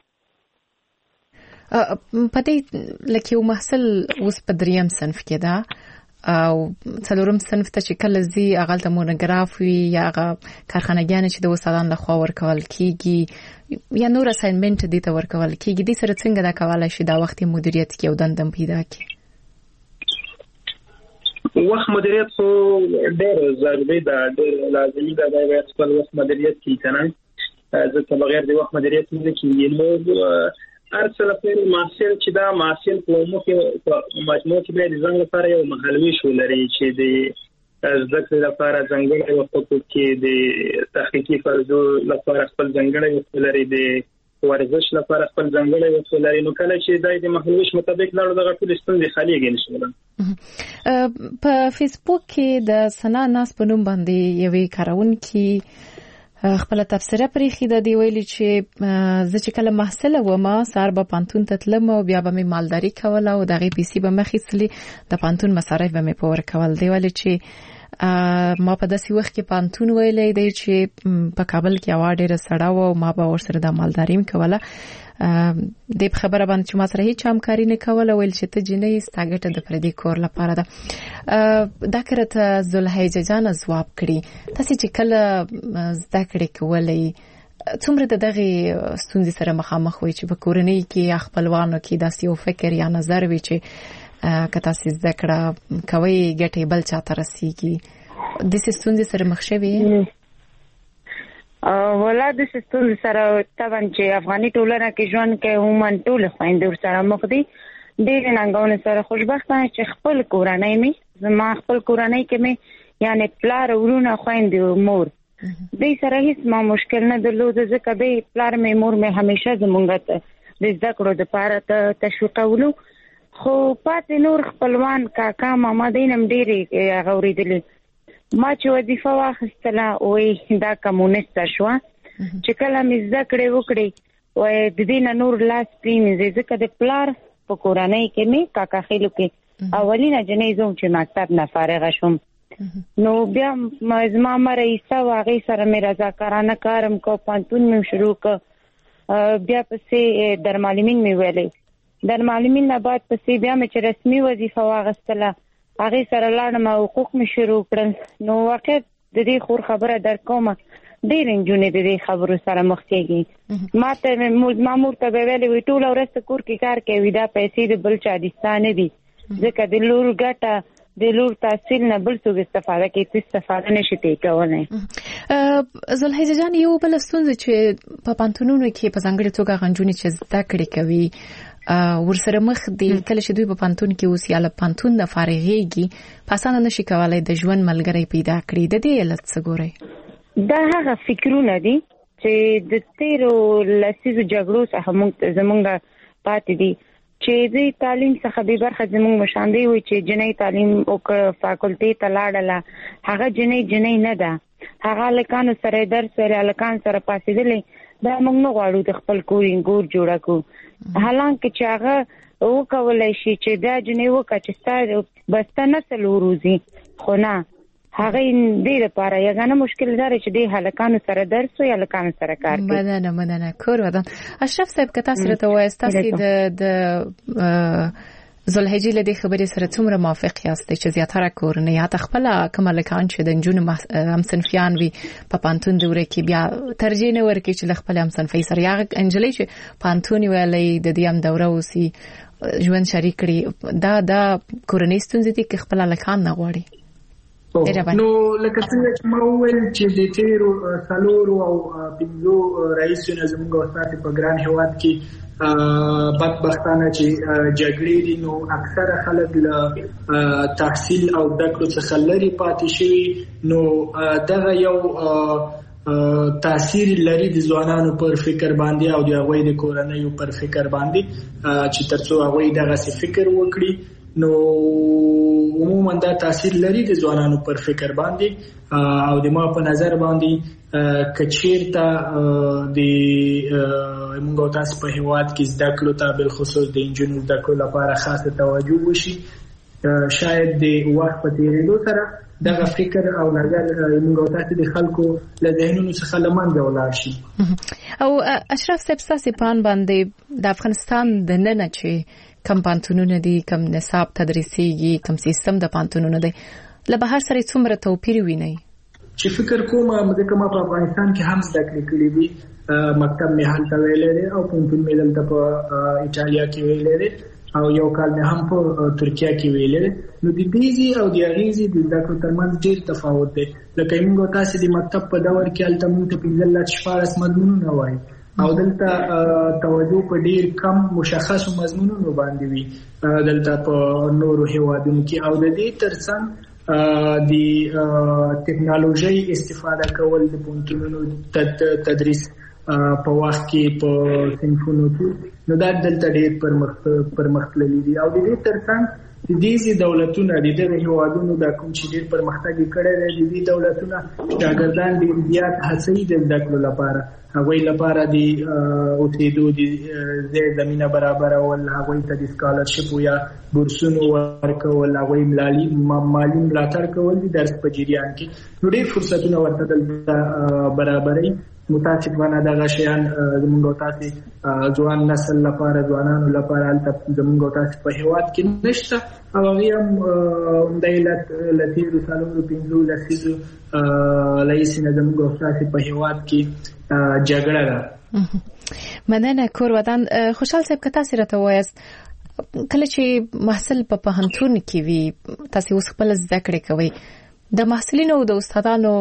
په دې لکه یو محصل اوس په 3م صنف کې ده او 4م صنف ته چې کله زی اغلته مونوګراف وي یا کارخانه‌ګان چې د استادانو لخوا ورکول کیږي یا نور اساینمنت دي ته ورکول کیږي د سره څنګه دا کولای شي دا وخت مدیریت کې او دندم پیدا کړي. وخت مدیریت خو ډېر ضروري ده ډېر لازمي ده باید خپل وخت مدیریت کړي کنه ځکه بغیر د وخت مدیریت نه کیږي نو ارسل پر محصل چې دا محصل په مجموع کې به د ځان لپاره یو مهالوي شو لري چې د ذکر لپاره ځانګړی وخت کې د تحقیقي فرضو لپاره خپل ځانګړی وخت لري د ورزش لپاره خپل ځانګړی وخت لري نو کله چې د مهالوي مطابق لاړو دغه ټول ستونزې خالیږي نشي. په فیسبوک کې د سنا ناس په نوم باندې یوې کارونکي خپل تفسیره پرېخي د دی ویلي چې زه چې کله محصل وم سار به پانتون ته تلم او بیا به مې مالداري کوله او دغه پیسې به مخېستلې د پانتون مصارف به مې پور کول دی ویلي چې ما په داسې وخت کې پانتون ویلې دی چې په کابل کې هوا ډېره سړه و او ما به ورسره د مالداري کوله د خبره باندې چې ما سره هیڅ همکاري نه کوله ویل چې ته جنې ستاګټه د پردي کور لپاره ده دا کرته زلحیجه جان ځواب کړي تاسو چې کله زده کړې کولې څومره دغه ستونزې سره مخامخ وي چې په کورنۍ کې خپلوانو کې داسې یو فکر یا نظر وي چې که تاسو زده کړه کوي ګټې بل چاته رسیږي د ستونزې سره مخ شوي ولادت سیستم سره طبعا چې افغاني ټولنه کې ژوند کوي عموما ټول خويندې سره مخ دي ډېر ننګونه سره خوشبختانه چې خپل کورنۍ می زما خپل کورنۍ کې می یعنی پلار ورونه خويندې مور دې سره هیڅ ما مشکل نه درلود ځکه دې پلار می مور می همیشه زمونږ ته د زده کړو لپاره ته تشویقولو خو پاتې نور خپلوان کاکا ماما دینم ډېری غوړېدلې ما چې وظیفه واخیستله وای دا کمونیست شو چې کله مې زده کړې وکړې وای د دې نه نور لاس پرېمځي ځکه د پلار په کورنۍ کې مې کاکا خېلو کې اولینه جنې زوم چې مکتب نه فارغه شوم نو بیا زما مره ایسا واغې سره مې رضاکارانه کارم کو پانتون مې شروع ک بیا پسې درمالمین مې ویلې درمالمین نه بعد پسې بیا مې چې رسمي وظیفه واغستله هغه سره لاړم حقوق می شروع کړل نو واقع د دې خور خبره در کومه ډېر انجونې د دې خبرو سره مخ کېږي ماته مامور ته ویلې وی ټول ورسته کور کې کار کوي دا پیسې د بل چا دستانه دي ځکه د لور ګټه د لور تحصیل نه بل څه استفاده کوي څه استفاده نشي کولای. زلحیجه جان یو بل ستونزه چې په پانتونونو کې په ځانګړي توګه غنجونې چې زده کړې کوي ورسره مخ دي کله چې دوی په پانتون کې اوس یا له پانتون نه فارغېږي پاسانه نشي کولای د ژوند ملګری پیدا کړي د دې علت څه ګوري دا هغه فکرونه دي چې د تیرو لسیزو جګړو څخه زمونږ پاتې دي چې د تعلیم څخه به برخه زمونږ مشاندې وي چې جنۍ تعلیم او فاکولټي ته لاړله هغه جنۍ نه ده هغه لکانو سره درس لري لکان سره پاسېدلې دا موږ نه غواړو د خپل کور جوړه کو حالانکه چې هغه وکولای شي چې دا جنې وکړي چې ستاسو بسته نسل وروزي خو نه هغه دې لپاره یګانه مشکل دار چې دې هلکانو سره درس او هلکانو سره کار کوي مننه کور ودان اشرف صاحب که تاسو ته وایي تاسو د زلحیجه له دې خبرې سره څومره موافق یاست چې زیاتره کورنۍ یا خپل کمالکان چې د جنونو هم صنفیان وي په پانتون دوره کې بیا ترجیح نه ورکړي چې خپل هم صنفي سره یا انجلۍ چې پانتون ویلې د دې هم دوره اوسي ژوند شریک کړي دا کورنۍ ستونزې دي چې خپل لکان نه غواړي نو لکه څنګه چې ما وویل چې د تیرو څلورو او پنځو رئیسونو زموږ استاد په ګران هیواد کې بدبختانه چې جګړې دي نو اکثره خلک له تحصیل او د کړو څخه لري پاتې شي نو دغه یو تاثیر لري د ځوانانو پر فکر باندې او د هغوی د کورنۍ پر فکر باندې چې ترڅو هغوی دغه څه فکر وکړي نو عموما دا تاثیر لري د ځوانانو پر فکر باندې او د ما په نظر باندې کچیرته د موږ تاسو په هیواد کې زده کړو ته بل خصوص د انجینر زده کړو لپاره خاصه توجه وشي شاید د وخت په تیریدو سره دغه فکر او نظر موږ تاسو د خلکو له ذهنونو څخه لمنځه ولاړ شي او اشرف صاحب تاسو په باندې د افغانستان د نن چې کم پانتونونه دي کم نصاب تدریسي کم سیستم د پانتونونه دي له بهر سره څومره توپیر ویني چې فکر کوم مګر ما په افغانستان کې هم زده کړې دي مکتب مې هلته ویلې او پونتون مې دلته په ایتالیا کې ویلې او یو کال مې هم په ترکیه کې ویلې نو د دې او د اغیزي د زده کړو ترمنځ ډېر تفاوت دی لکه موږ تاسو د مکتب په دور کې هلته موږ ته 15 مضمونونه وایي او دلته توجه په ډیر کم مشخص مضمونونو باندې وي دلته په نورو هیوادونو کې او د دې ترڅنګ د ټکنالوژي استفاده کول د پونتونو تدریس په وخت کې په صنفونو کې نو دا دلته ډیر پرمختللي دي او د دې ترڅنګ د دې دولتونو د دې هیوادونو د کوم چې ډیر پرمختګ کړي دي د دې دولتونو شاګردان ډیر زیات هڅې د زده کړو لپاره هغوی لپاره د اوسېدو د زمينه برابر او هغوی ته د سکالرشپ یا بورسونو ورکول هغوی مالي ملاتړ کول د درس په جریان کې نو ډېر فرصتونه ورته دلته برابري متاسفانه دغه شیان زموږ تاسو ځوان نسل لپاره ځوانانو لپاره زموږ تاسو په هیواد کې نشته او هغه هم د لتیرو سالونو 15 لسیزو لایسینه زموږ تاسو په هیواد کې جګړه ده مننه کور ودان خوشحال صاحب کته سره ته وایست کله چې محصل په پوهنتون کې وي تاسو اوس خپل زده کړې کوي د محصلینو او د استادانو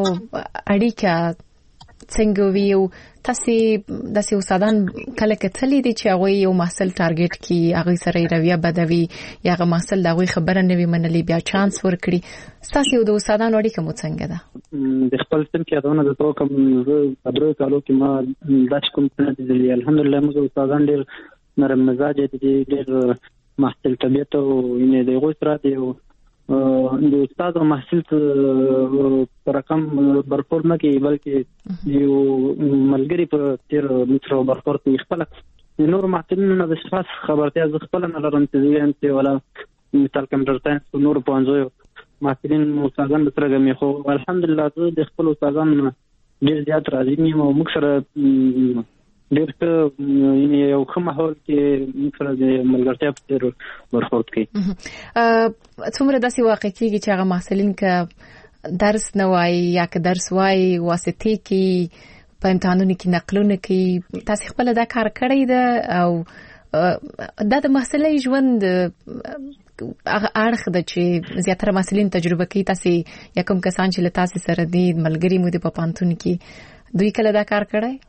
اړیکه څنګه وی او تاسو د استادان کله کتلې دي چې هغه یو محصل ټارګټ کی هغه سره رویه بدوي یا هغه محصل دغه خبره نه وي منلې بیا چانس ورکړي تاسو د استادانو اړیکه مو څنګه ده د خپل سم کې ادونه د تو کوم زه درو کالو کې ما داش کوم څه دي الحمدلله موږ استادان ډېر نرم مزاج دي ډېر محصل طبيعت او نه دی غوښ را دی د استاد او محصل پر رقم برپور نه کې بلکې یو ملګری په تیر متر برپور کې خپل نور محصلینو د شخص خبرتیا ز خپل نه لرم چې ولا مثال کمپیوټر ساينس نور پوهنځو محصلین استادان به ترګه مې خو الحمدلله د خپل استادان ډیر زیات راضي یم او موږ سره ډېر ښه یو ښه ماحول کې موږ سره د ملګرتیا په څیر برخورد کوي څومره داسې واقع کېږي چې هغه محصلین که درس نه وایي یا که درس وایي واسطې کې په امتحانونو کې نقلونه کوي تاسو خپل دا کار کړی ده او دا د محصلې ژوند اړخ ده چې زیاتره محصلین تجربه کوي تاسو یا کوم کسان چې له تاسو سره دي ملګری مو د په پانتون کې دوی کله دا کار کړی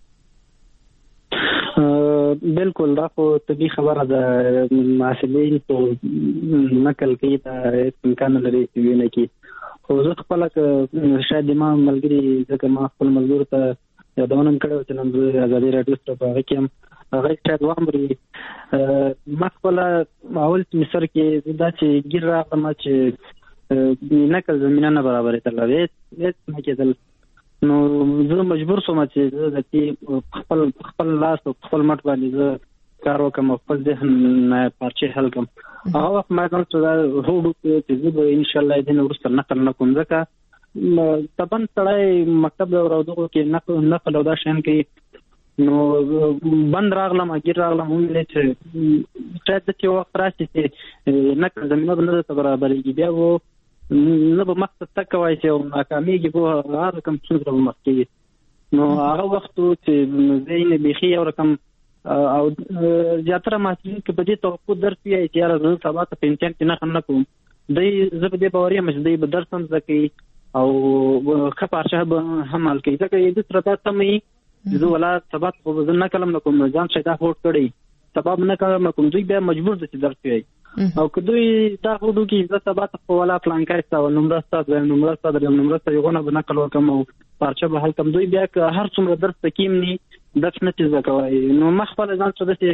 بالکل دا خو طبي خبره ده محصلین ته نقل کوي دا امکان لري چې ویني کې خو زه خپل شاید ما ملګری ځکه ما خپل ملګرو ته یادونه کړو چې نن زه ازادي رادیو سره په هغه کې هغه شاید وامري ما خپل اول مصر کې دا چې ګیر راغلم چې نقل زمينه نه برابرې تلوي نه کېدل نو زه مجبور شوم چې د دې خپل لاس او خپل مټ باندې زه کار وکم خپل ذهن نه پارچه حل کوم هغه وخت ما ځان ته هوډ چې زه به ان شاء الله دې ورسره نقل نه کوم ځکه طبعا سړی مکتب او دغه کې نقل او دا شین کې نو بند راغلم اګیر راغلم هم چې شاید چې وخت راشي چې نقل زمينه باندې برابرېږي بیا وو نه به مقصد تکوي چې ناکاميږي په هر کوم څه سره مخکې نو هغه وخت چې زین بيخي او رقم او زیاتره محصلین کې په دې توقع درس یې چې راځي سبا ته پنځم کې نه خنه کوم دې زه په دې باورې مې دې به درس هم زکې او خپارشه به هم حل کوي ځکه دې سره تاسو مې زه ولا سبا خو زه نه کلم نه کوم ځان شي دا هوټ کړی سبب نه کلم نه کوم دوی به مجبور دي چې درس یې او کدوې دا خودو کې زه سبا ته ولا پلان کوي تا نمبر ستاسو یو نه بنا کلو کوم او پارچه به حل کوم دوی بیا هر څومره درس تکیم ني درس نه تیزه کوي نو مخ په ځان څه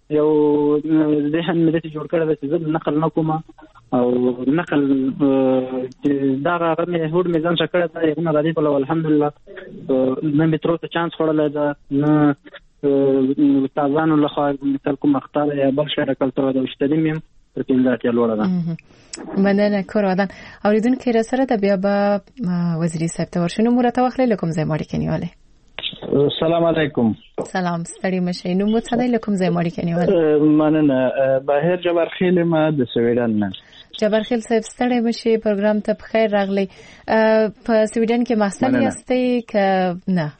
یو ذهن مې دې جوړ کړی چې زه نقل نه کوم او نقل دا هغه مې هوډ مې ځان شکړه دا یو نه غالي په الحمدلله نه مې تر اوسه چانس خوړل دا نه استادانو له خوا مثال کوم اختار یا بل شي راکړل تر دا وشتدي مې تر پیندات یا لوړه ده مننه کورودان اوریدونکو را سره د بیا به وزیری صاحب ته ورشنو مرته واخلې لکم زې ماړي کنيواله السلام علیکم. سلام ستړي مشه نو مو څه دی لکم زې ماړي کنيواله مننه بهر جبرخیل ما د سویډن نه. جبرخیل صاحب ستړي مشه پروګرام ته بخیر راغلی. په سویډن کې محصل یاستئ که نه؟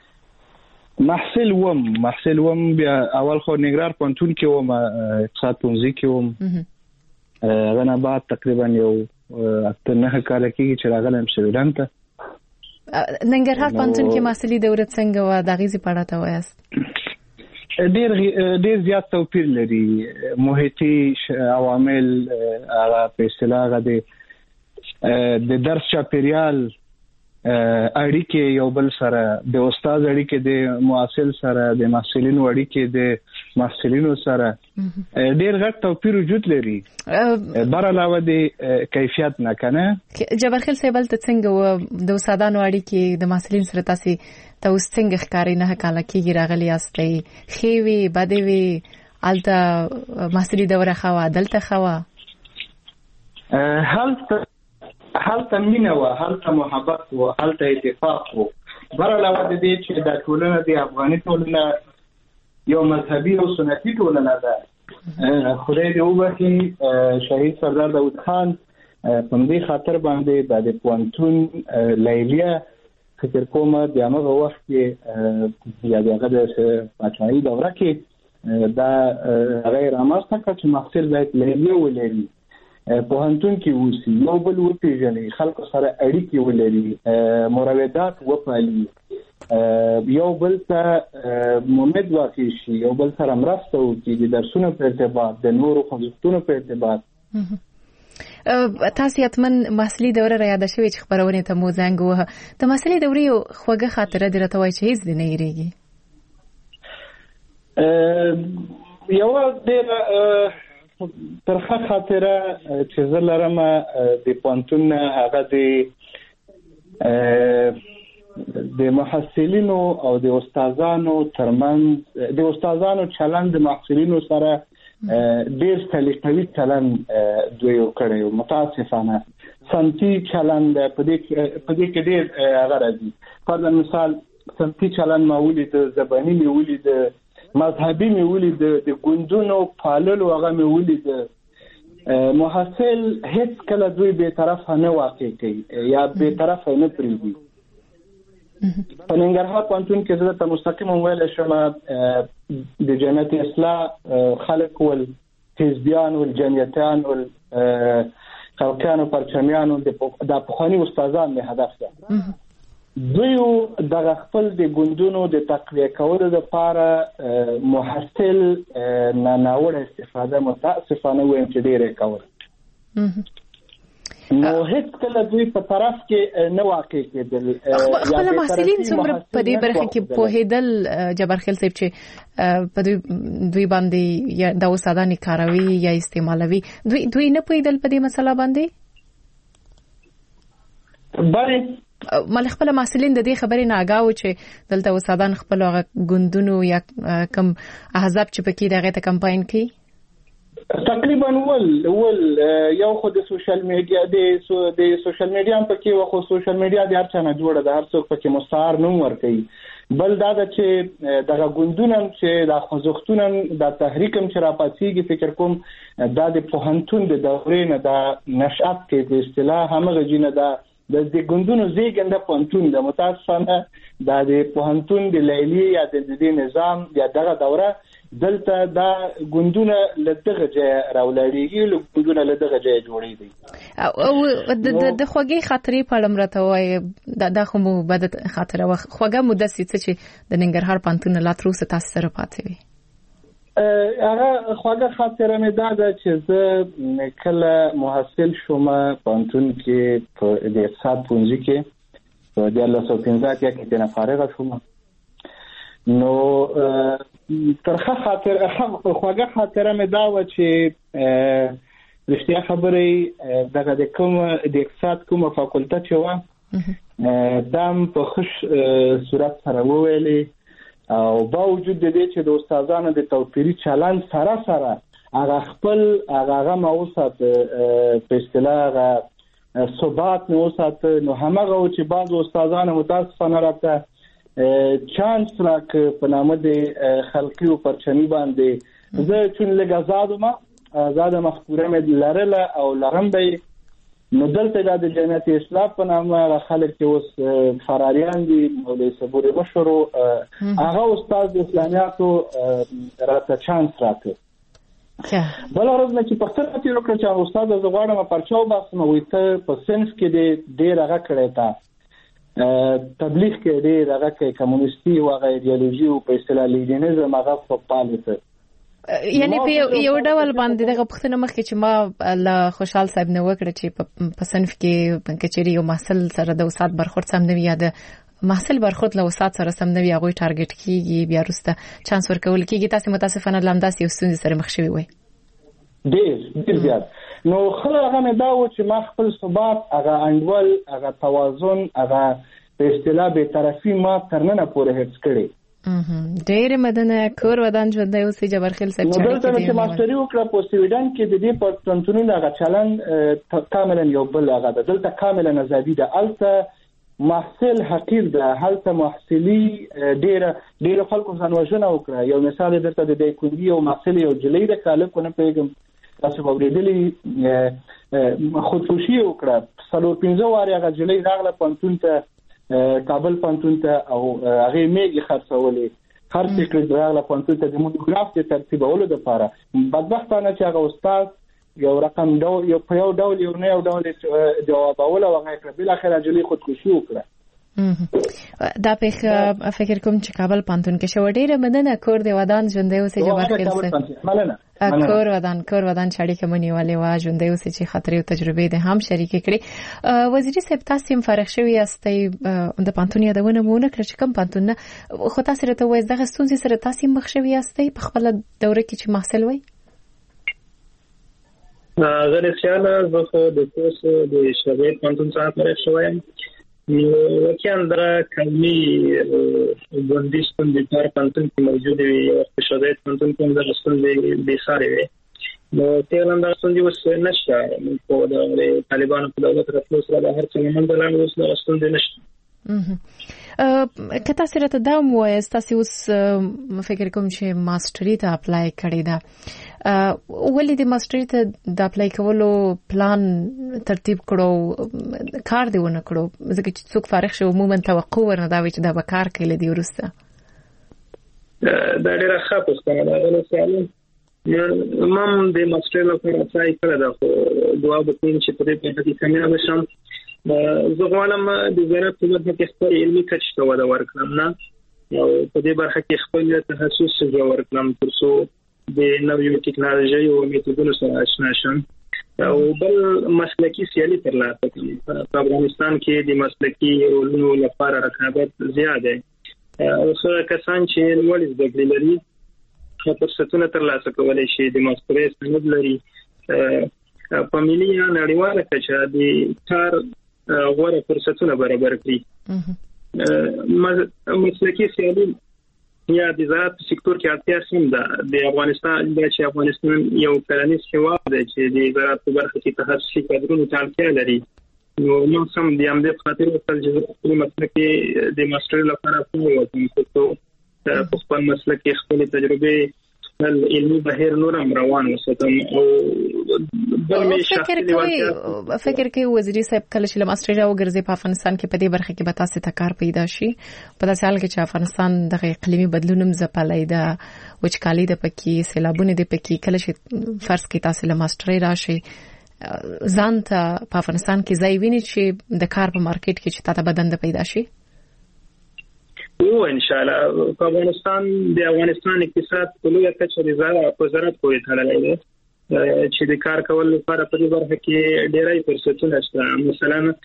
محصل وم بیا اول خو نګرار پونتون کې وم اقتصاد پونځي کې وم غنا بعد تقریبا یو اته نه کال کې چې راغلم سویډن ته. ننګرهار پونتون کې محصلي دوره څنګه و د غیزي پړه ته وایست؟ ډیر زیات توپیر لري. محیطي عوامل هغه په اصطلاح د درس چاپیریال اړیکې یو بل سره د استاد اړیکې د معاصل سره د محصلینو اړیکې د محصلینو سره ډیر غټ توپیر وجود لري بر علاوه د کیفیت نه کنه. جبرخیل صاحب ته څنګه و د استادانو اړیکې د محصلین سره تاسو څنګه ښکاری نه کاله کېږي راغلی یاستئ خېوي بدوي الته محصلي دوره خوا دلته خوا حالته مینه و حالته محبت و حالته اتفاق و بر علاوه د دې چې د ټولنه د افغاني ټولنه یو مذهبي او سنتي ټولنه ده. خدای دې وبخي شهید سردار داود خان په دې خاطر باندې د پونتون لیلیه فکر کوم د هغه وخت کې یا دغه د پاتوالي دوره کې دا غیر رامسته چې محصل باید لیلیه ولري پوهنتون کې اوسي یو بل وپیژني خلکو سره اړیکې ولري مروادات وپالي یو بل ته مومد واقع شي یو بل سره مرسته وکړي د درسونو په ارتباط د نورو خوځښتونو په ارتباط. تاسو یتمن محصلي دوره را یاد شوي چې خبرونه ته مو زنګ وه د محصلي دورې خوږه خاطره درته وای چې هیڅ نه یریږي؟ یو ډېر ترخه خاطره چې زه لرم د پونتون هغه د محصلینو او د استادانو ترمنځ د استادانو چلند د محصلینو سره ډېر سلیقوي چلند دوی وکړي. متاسفانه سمتي چلند په دې کې ډېر هغه راځي. په مثال سمتي چلند ما ولید زبانی می ولید مذهبي می ولید د ګوندونو پاللو هغه می ولید. محصل هیڅ کله دوی به طرف نه واقع کوي یا به طرف نه پریږدي. په ننګرهار پونتون کې زه ته مستقیم ویل شم د جنت اصلاح خلق ول حزبيان ول جمعیتان ول خلقانو پرچمیانو د پخوانی استادان له هدف ده. دوی د خپل د ګوندونو د تقویه کولو لپاره محصل نه ناوړه استفاده متاسفانه وایم چې ډیره کوي. نو هیڅ کله دوی په طرف کې نه واقع کېدل. خپل محصلین څومره په دې برخه کې پوهېدل جبرخیل صاحب چې په دوی باندې د استادانو کاروي یا استعمالوي دوی نه پوهېدل په دې مسله باندې؟ بله مال خپل محصلین د دې خبرې نه آگاه و چې دلته استادان خپل ګوندونو یا کم احزاب چې پکې دغه ته کمپاین کوي تقریبا ول یو خو د سوشل میډیا د سوشل میډیا په کې خو سوشل میډیا د هر چا نه جوړه ده هر څوک پکې مستعار نوم ورکوي. بل دا چې دغه ګوندونه چې د خوځښتونو د تحریک چې راپاتېږي فکر کوم دا د پوهنتون د دورې نه د نشأت کې په اصطلاح همغه جنه ده د ګوندونو زیږنده پوهنتون د متاسفانه د پوهنتون د لیلیه یا د دې نظام یا دغه دوره دلته دا ګوندونه لدغه ځای راولېږي ګوندونه لدغه ځای جوړېږي. او د خوږی خاطرې په اړه مرته وای دا خو مو بد خاطره خوږه مده چې د ننګرهار پوهنتون لا تر اوسه تاسو سره پاتې وي؟ هغه خوږه خاطره مې دا ده چې زه کله محصل شوم پوهنتون کې په د اقتصاد پونځي کې په 2015 کې نه فارغ شوم. نو ترخه خاطر خواږه خاطره مې دا و چې رښتیا خبرې دغه د کوم د اقتصاد کومه فاکولټه چې و دام په خوش صورت سره وویلې او باوجود د دې چې د استادانو د توپیري چلند سره هغه خپل هغه موثق په اصطلاح ثبات نو سات نو همغه چې بعض استادانو متاسفانه راته چانس راک په نامه د خلقي او پرچنی باندې زه چې لږ آزاد مخکوره مې لرله او لرم به نو دلته د جنت اسلام په نامه خلک چې اوس فراریان دي مولوی صبوري مشورو هغه استاد اسلامیاتو راته چانس راکړ بل ورځ چې پښتنه تیر کړ چې استاد زغواړم پرچاو باسم وي ته په سنس کې ډېر هغه کړی تا تبلیغ کې ډېر هغه کې کمونیستي او هغه ایدئولوژي او په اصطلاح لیډینزم هغه په پالیته یعنی په یو ډول باندې دغه پښتنه مخ کې چې ما له خوشحال صاحب نه وکړه چې په صنف کې کچېری یو محصل سره د استاد برخورد سم نه ویاده محصل برخورد له استاد سره سم نه وی هغه ټارګټ کیږي بیا وروسته چانس ورکول کیږي تاسو متاسفانه لامداسي یو ستونزې سره مخ شوي وي ډېر زیات نو خلک هغه مې دا و چې ما خپل ثبات هغه انډول هغه توازن هغه په اصطلاح به طرفي ما ترنه پورې هڅ کړې ډېر مدنه کور ودان ژوندۍ اوسې جبرخیل صاحب چې ماستری وکړه په سویډن کې د دې په تنتونو هغه چلن کاملا یو بل هغه دلته کاملا ازادي ده الته محصل حقیر ده هلته محصلي ډېر خلکو ځانوژنه وکړه یو مثال درته د دې کوندي او محصل یو جلۍ د کاله کو نه پیګم تاسو اوریدلې خودکشي وکړه 15 واره هغه جلۍ راغله پنتون ته کابل پنتون ته او هغه میګي خرڅولې خرڅ کړی راغله پنتون ته د مونوګراف د ترتیبولو لپاره بدبختانه چې هغه استاد یو رقم یو په یو ډول یو نه یو ډول جوابول او هغه کړ بل اخر اجلی خودکشي وکړه دا په فکر کوم چې کابل پانتون کې شو ډیره مدنه کور دی ودان ژوندۍ اوسې جبرخیل سه کور ودان چاړي کومنی والے وا ژوندۍ اوسې چې خطرې او تجربې ده هم شریک کړي وزیر صاحب تاسو فارغ شوی استي د پانتون یادونه مونږ کړ چې کوم پانتون خو تاسو راته وایي دغه ستونزې سره تاسو مخ شوی استي په خپل دوره کې چې محصل وای غیر سیاله زه خو د کوسو د شریعت پانتون څخه فارغ شوم وکیان در کمی بندیستون د کار پانتون کې موجود وي او په شریعت پانتون کې د رسول د بیساري وي نو تیران د رسول دی وس نشه په د طالبانو په دولت رسول سره د هر څه من دلان وس د رسول دی نشه کته سره ته دا مو تاسو اوس فکر کوم چې ماستری ته اپلای کړی دا ولې د ماستری ته د اپلای کولو پلان ترتیب کړو کار دی ونه کړو ځکه چې څوک فارغ شو عموما توقع ورنه دا وي چې دا به کار کوي لدی ورسته دا ډیره ښه پوښتنه ده غواړم مم د ماستری لپاره اپلای کړی دا خو دعا وکړم چې په دې کې کامیاب شم زه غواړم د زراعت په برخه کې خپل علمي کچ ته وده ورکړم نه او په دې برخه کې خپل تخصص جوړ ورکړم ترڅو د نویو ټکنالوژي او میتودونو سره آشنا شم او بل مسلکی سیالي ترلاسه کړم په افغانستان کې د مسلکی علومو لپاره رقابت زیات دی او څو کسان چې لوړ زده کړې لري فرصتونه ترلاسه کولای شي د ماستری سند لري په ملي یا نړیواله کچه د کار غوړه فرصتونه برابر کړي مسلکی سیالي یا د زراعت سکتور کې اړتیا سم ده د افغانستان یو کرنیز هیواد دی چې د زراعت په برخه کې تخصصي کادرونو ته اړتیا لري نو موږ سم د همدې خاطر خپل مسلکی د ماستر لپاره کوو په خپل مسلکی خپل تجربه علمي بهیر نورم روان وساتم او فکر کوي وزیر صاحب کله چې ماستر راوګرځي په افغانستان کې په دې برخه کې به تاسو ته کار پیدا شي په داسې حال کې چې افغانستان د اقلیمي بدلونم زپلای ده وچکالي د پکې سیلابونه د پکې کله چې فرض کې تاسو له ماستر راشي ځان ته په افغانستان کې ځای ویني چې د کار په مارکیټ کې چې تاسو بدن د پیدا شي او ان شاء الله په افغانستان اقتصاد په لویه کچه د زراعت پورې تړلی دی چې د کار کول لپاره په دې برخه کې ډېری فرصتونه شته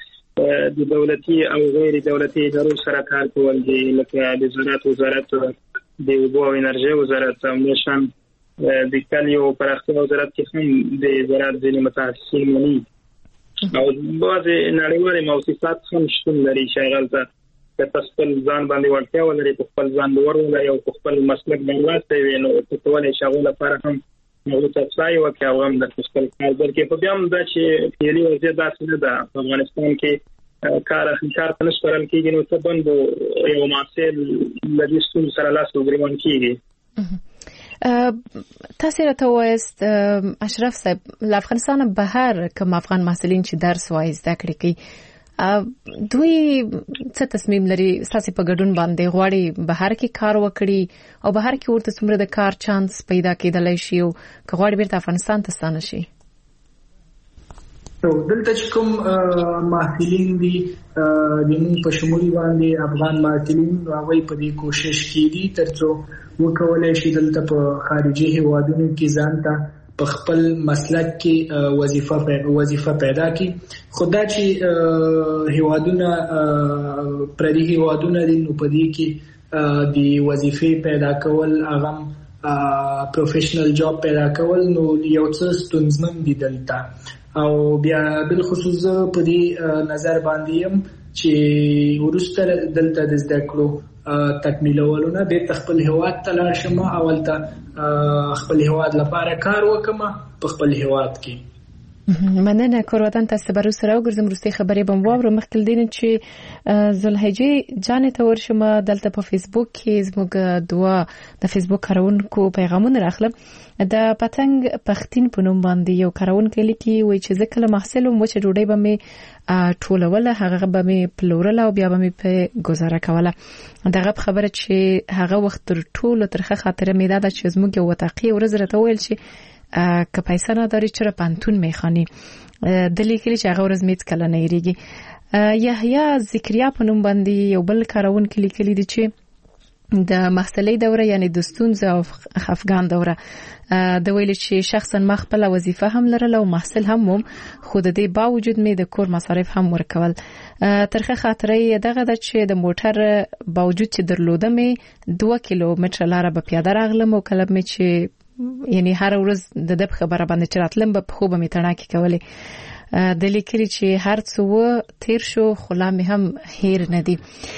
مثلا د دولتي او غیر دولتي ادارو سره کار کول دي لکه د زراعت وزارت د اوبو او انرژي وزارت همداشان د کلیو او پراختیا وزارت کې هم د زراعت ځینې متخصصین مني او بعضې نړیوالې موسسات هم شتون لري چې هغلته که تاسو خپل ځان باندې وړتیا ولري په خپل ځان باور ولري او په خپل مسلک برلاستی وي نو ته کولی شې هغو لپاره هم هغو ته اپلای وکړې او هم درته خپل کار درکړي. خو بیا هم دا چې فعلي وضعیت داسې نه ده په افغانستان کې کار ته نه سپارل کېږي نو ته بند یو محصل له دې ستونزو سره لاس او ګرېوان کېږي. تاسو راته وایست اشرف صاحب له افغانستان بهر کوم افغان محصلین چې درس وایي زده کړې کوي دوی څه تصمیم لري ساسي په ګډون باندې غواړي بهر کې کار وکړي او بهر کې ورته څومره د کار چانس پیدا کېدلای شي او که غواړي بیرته افغانستان ته ستانه شي؟ دلته چې کوم محصلین دي د موږ په شمول باندې افغان محصلین هغوی په دې کوشش کې دي ترڅو وکولای شي دلته په خارجي هیوادونو کې ځان ته په خپل مسلک کې وظیفه پیدا کی. خدا چې هیوادونه پردي هیوادونه دي نو په دې کې د وظیفې پیدا کول هغه پروفیشنل جاب پیدا کول نو یو څه ستونزمن دي دلته او بیا بل خصوص په دې نظر باندې هم چې ورسته دلته د زده کړو تکمیلولونه به خپل هیواد ته لاړ شم اول ته خپل هیواد لپاره کار وکم په خپل هیواد کې. مننه کوروتن تاسو به سره وګرځم وروستي خبرې بم واورو مخکې دین چې زلحجې جان ته ورشم دلته په فیسبوک کې زموږ دوا د فیسبوک کارونکو پیغامونه راخلم د پتنګ پختین په نوم باندې یو کارونکو لیکي وای چې ځکه محصل مو چې ډوډۍ به می ټولوله هغه به می پلورل او بیا به می په گزاره کوله. دغه خبره چې هغه وخت تر ټولو ترخه خاطره می ده چې زموږ یو وتاقي ورځ راته ویل چې که پیسې نه داري چیرې پانتون میخواني د لیکلي چې هغه ورځ میت کله نه یریږي. یحیی ذکریا په نوم باندې یو بل کارونکو لیکلي دي چې د محصلې دوره یعنی د ستونزو او افغان دوره د ویل چې شخصا ما خپل وظیفه هم لرله او محصل هم خو د دې باوجود مې د کور مصارف هم ورکول. ترخه خاطرې دغه د چې د موټر باوجود چې درلودم 2 کیلومتر لاره به پیاده راغلم او کله مې چې یعنی هر ورځ د دب خبره باندې چې راتلم به خو به مې تڼاکې کولې. د لیکلي چې هر څه تیر شو خلا مې هم هیر نه دي.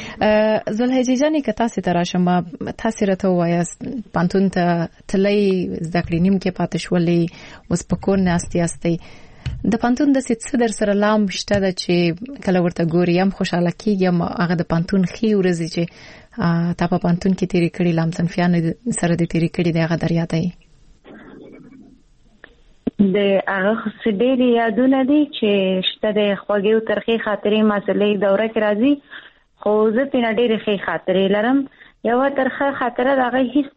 زلحجې جانې که تاسو ته راشم تاسو راته وایاست پانتون ته تللی زده کړې نیم کې پاتې شولې اوس په کور ناستې یاستئ د پانتون د څه در سره لام شته ده چې کله ورته ګوري هم خوشاله کېږي هم هغه د پانتون ښې ورځې چې تا په پانتون کې تیرې کړي لام صنفیانو سره دې تیرې کړي د هغه در یادوي؟ د هغه ډېرې یادونه دي چې شته د خوږې او ترخې خاطرې مسلې دوره کې راځي خو زه ترې ډېرې ښې خاطرې لرم. یوه ترخه خاطره د هغه هیڅ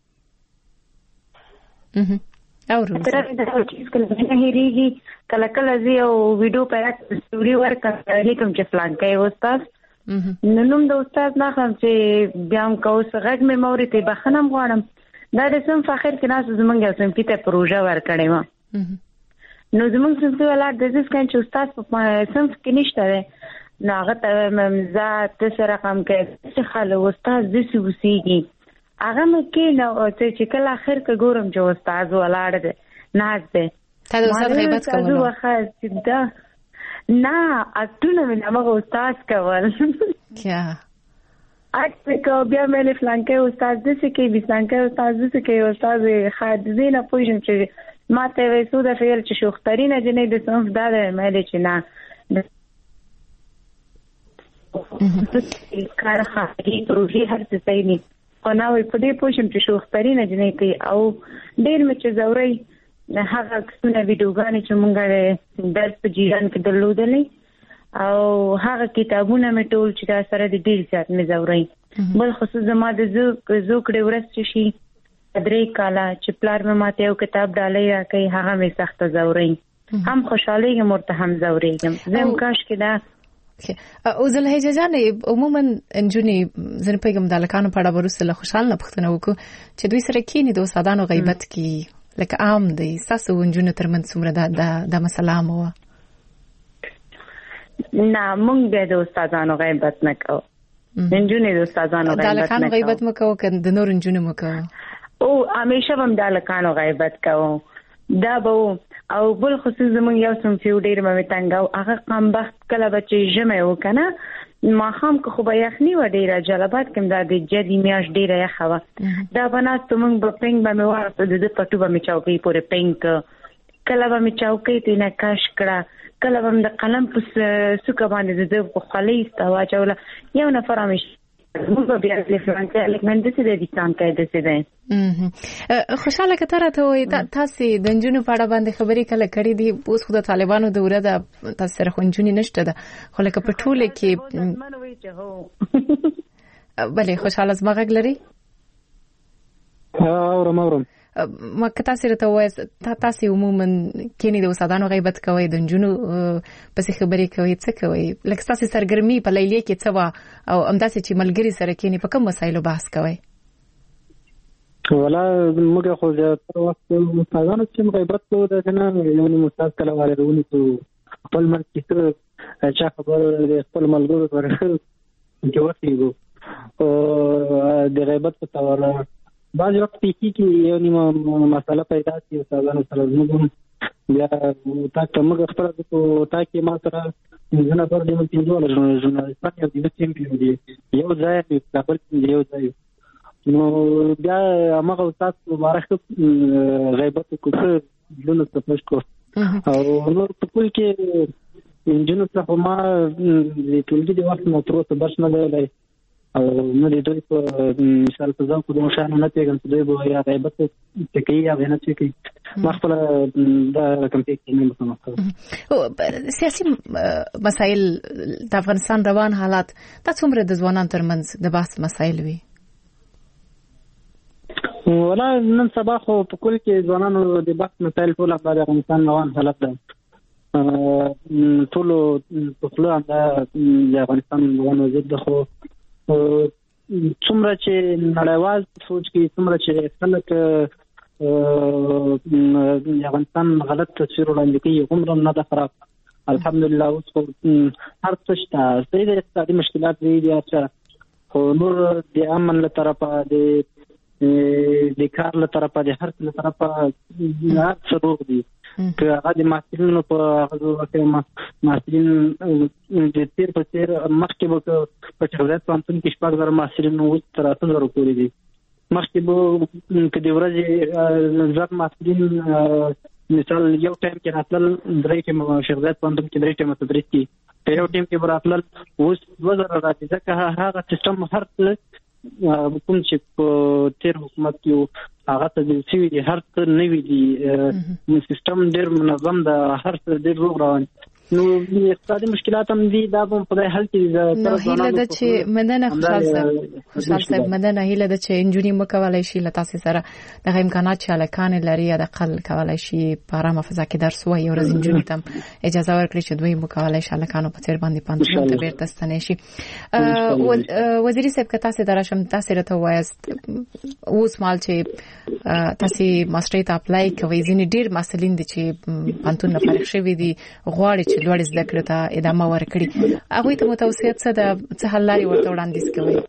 نه هېرېږي. کله کله زه یو ویډیو پیدا سټوري ورکړم لیکم چې فلانکی استاد نو نوم د استاد نه اخلم چې بیا هم که اوس غږ مې مورې ته بخښنه هم غواړم. دا د صنف اخر کې ناست زموږ یو صنفي ته پروژه ورکړې وه نو زموږ صنفي ولاړ د دې څخه چې استاد په صنف کې نشته دی نو هغه ته ممزه څه رقم کې چې خاله استاد داسې اوسېږي هغه مې کېنه چې کله اخر کې ګورم چې استاد ولاړ دی ناست دی تا د استاد غیبت کولو نه اټونه مې همغه استاد کول کیا اکه بیا مې فلانکې استاد داسې کې بیسانکې استاد داسې کې استاد خادزي نه پوښتم چې ما ته وېسو د فعل چې شوخترینه جنې د صنف دا مې چې نه کار خاطري پروژې هر څه صحیح نه خو نه وي په دې پوښتم چې شوخترینه جنې کوي او ډېر مې چې زوري هغه څونه ویډیوګانې چې مونږ درس په جیران کې درلودلې او هغه کتابونه مې ټول چې دا سره د ډېر زیات مې زوري بل خصوص زما د زوکړې ورځ شي 3 کاله چې پلار مې ماته یو کتاب ډالۍ راکړی هغه مې سخته زوري هم خوشحالېږم ورته هم زورېږم زه هم کاش کې دا او زلحجې جانې عموما نجونې زه نه پوهېږم د هلکانو په اړه وروسته له خوشحال نه پوښتنه وکړو چې دوی سره کښېني د استادانو غیبت کړي لکه عام دی ستاسو نجونو ترمنځ څومره دا مسله عامه وه؟ نه مونږ بیا د استادانو غیبت نه کوو انجونې د استادانو غیبت مکو کنه د نور انجونې مکو او همیشه هم د لکانو غیبت کوو دا به او بل خصوص زمون یو سم فیو ډیر مې تنګاو هغه قام بخت کله بچي جمع وکنه ما هم که خو به یخنی و ډیره جلبات کوم دا د جدي میاش ډیره یخوا دا بناست موږ په پنګ باندې ورته د پټو باندې چوکۍ پورې پنګ کله باندې چوکۍ ته نه کاش کړه کله باندې د قلم په سکه باندې د خولې استوا چوله یو نفر همیش موږ بیا د فرانسې الکمنډ څه د دکان کې د څه ده خوشاله کتره ته وي تاسو د انجونو په اړه باندې خبرې کله کړې دي اوس خو د طالبانو دوره ده تاسو سره خو انجونی نشته ده خو لکه په ټوله کې منوي چې هو بلې خوشاله زمغه لري اورم ما کتا سره ته وای تاسو عموما کینی د استادانو غیبت کوي د انجونو پسې خبرې کوي څه کوي لکه تاسو سرګرمي په لیلیه کې څه وا او امداسې چې ملګری سره کینی په کوم مسایلو بحث کوي ولا موږ خو زیاتره وخت استادانو چې غیبت کوو دا کنه یو نیم استاد کله وایرونی ته خپل مرکه چا خبر خپل ملګرو سره جوړیږي او د غیبت په تور بعض وخت کې یو نیمه مسله پیدا شي استادانو سره موږ بیا تاسو موږ خپل تا کې ما سره څنګه پر دې مې ټینګول ژورنالیستان یو د چمپیون دی یو ځای په خپل یو ځای نو بیا هغه استاد مبارک غیبت کوڅه جنو څه کو او نور په کول کې انجنونو څخه ما د ټولګي د وخت نو تر اوسه بس نه دی او نو د دوی په مثال په ځان کوم شان نه پیګم چې دوی به یا غیبت کوي یا نه کوي مخفل دا کمپیټ نه کوم سیاسي مسایل د افغانستان روان حالات تاسو عمر د ځوانان ترمنځ د بحث مسایل وي ولا نن سبا خو په کول کې ځوانانو د بحث مسایل ټول د افغانستان روان حالت ده ټول په خپل د افغانستان روان وضعیت ده خو څومره چې نړیوال سوچ کې څومره چې خلک د افغانستان غلط تصویر وړاندې کوي عمر نه ده خراب الحمدلله اوس هر څه شته صحیح د اقتصادي مشکلات دي خو نور د امن له طرفه د کار له طرفه د هر څه له طرفه هر څه روغ دي که هغه د محصلینو په هغه وخت محصلین د تیر په تیر مخکې به په چغزات پانتون کې شپږ زره محصلین اوس تر 8000 پورې دي مخکې به که د ورځې زیات محصلین مثال یو ټایم کې راتلل درې کې شغزات پانتون کې درې ټایم تدریس کی په یو ټایم کې براتلل اوس 2000 راځي ځکه هغه سیستم هر کوم چې په تیر حکومت کې هغه ته د سوي دي هر څه نوي دي سیستم ډېر منظم ده هر څه ډېر روغ روان نو اقتصادي مشکلات هم دي دا په دې حل کې نو هیله ده چې مدنه خوشحال صاحب مدنه هیله ده چې انجونی مکولای شي لته سره د امکانات چې الکان لري د قل کولای شي په آرامه فضا کې درس وایي او ورځ انجونی تم اجازه ورکړي چې دوی مکولای شي الکانو په تیر باندې پانتون ته بیرته ستنې شي وزیر صاحب کته سره درشم تاسو راته وایست اوس مال چې تاسو ماستری ته اپلای کوي ځینې ډیر مسلین دي چې پانتون نه فارغ شوی دي غواړي چې لوړ زده کړې ته ادامه ورکړي هغه ته متوسط څه حل لري ورته وړاندیز کوي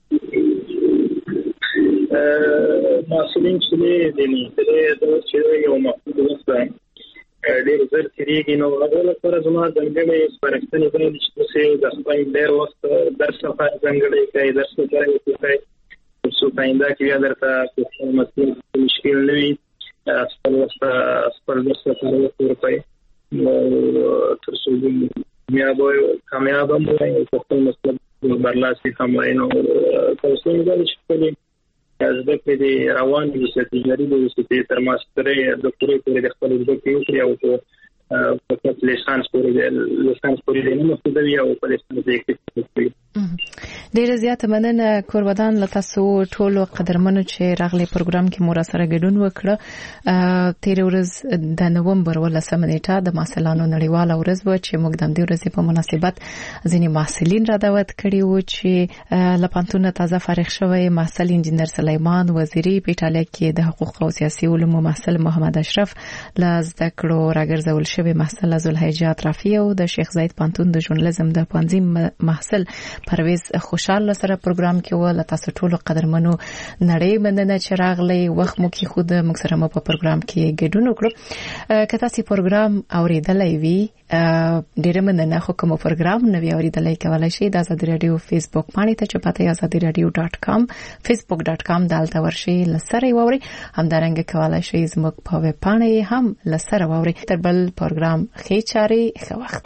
مسلین چې د چې یو مفهوم وسه ډېر زر کېږي نو هغه لپاره زما ځانګړې سپارښتنې باندې چې د خپل ډېر وخت درس لپاره ځانګړې کوي درس لپاره کوي څو پاینده کې بیا درته کوم مسئله مشکل نه وي خپل درس لپاره کوي تر څو کامیاب هم وي په خپل مسلک برلاسي هم وي نو تاسو یې چې په زده کړې دي روان دي چې تجاري دي تر ماسترۍ ډاکټرۍ پورې د خپل زده کړې او په لیسانس پورې نه مستدوي او په لیسانس کې ډیر زیات مننه قربان لتاسو ټول قدرمنو چې راغلي پروګرام کې مو را سره ګډون وکړه تیر ورځ د نومبر ولسمه نیټه د محصلانو نړیواله ورځ و چې موږ د دې ورځې په مناسبت ځینې محصلین را دعوت کړي وو چې لپانتون تازه فارغ شوی محصل انجنیر سلیمان وزیری په ایټالیا کې د حقوق او سیاسي علومو محصل محمد اشرف لزده کړو راګرځول شوی محصل زلحجه اطرافی او د شیخ زاید پانتون د ژورنالیزم د پانزیم محصل پرویز خوشاله سره پروګرام کې ول تاسو ټول قدرمنو نړۍ مننه چې راغلی وخت مو کې خود موږ سره مو په پروګرام کې ګډون وکړو که تاسو پروګرام اوریدلای وي ډیره مننه خو کوم پروګرام نوی اوریدلای کولای شئ د آزادي رادیو فیسبوک باندې ته چې پته azadiradio.com facebook.com دالته ورشي لسره ووري همدارنګه کولای شئ زموږ په ویب باندې هم لسره ووري تر بل پروګرام خېچاري ښه وخت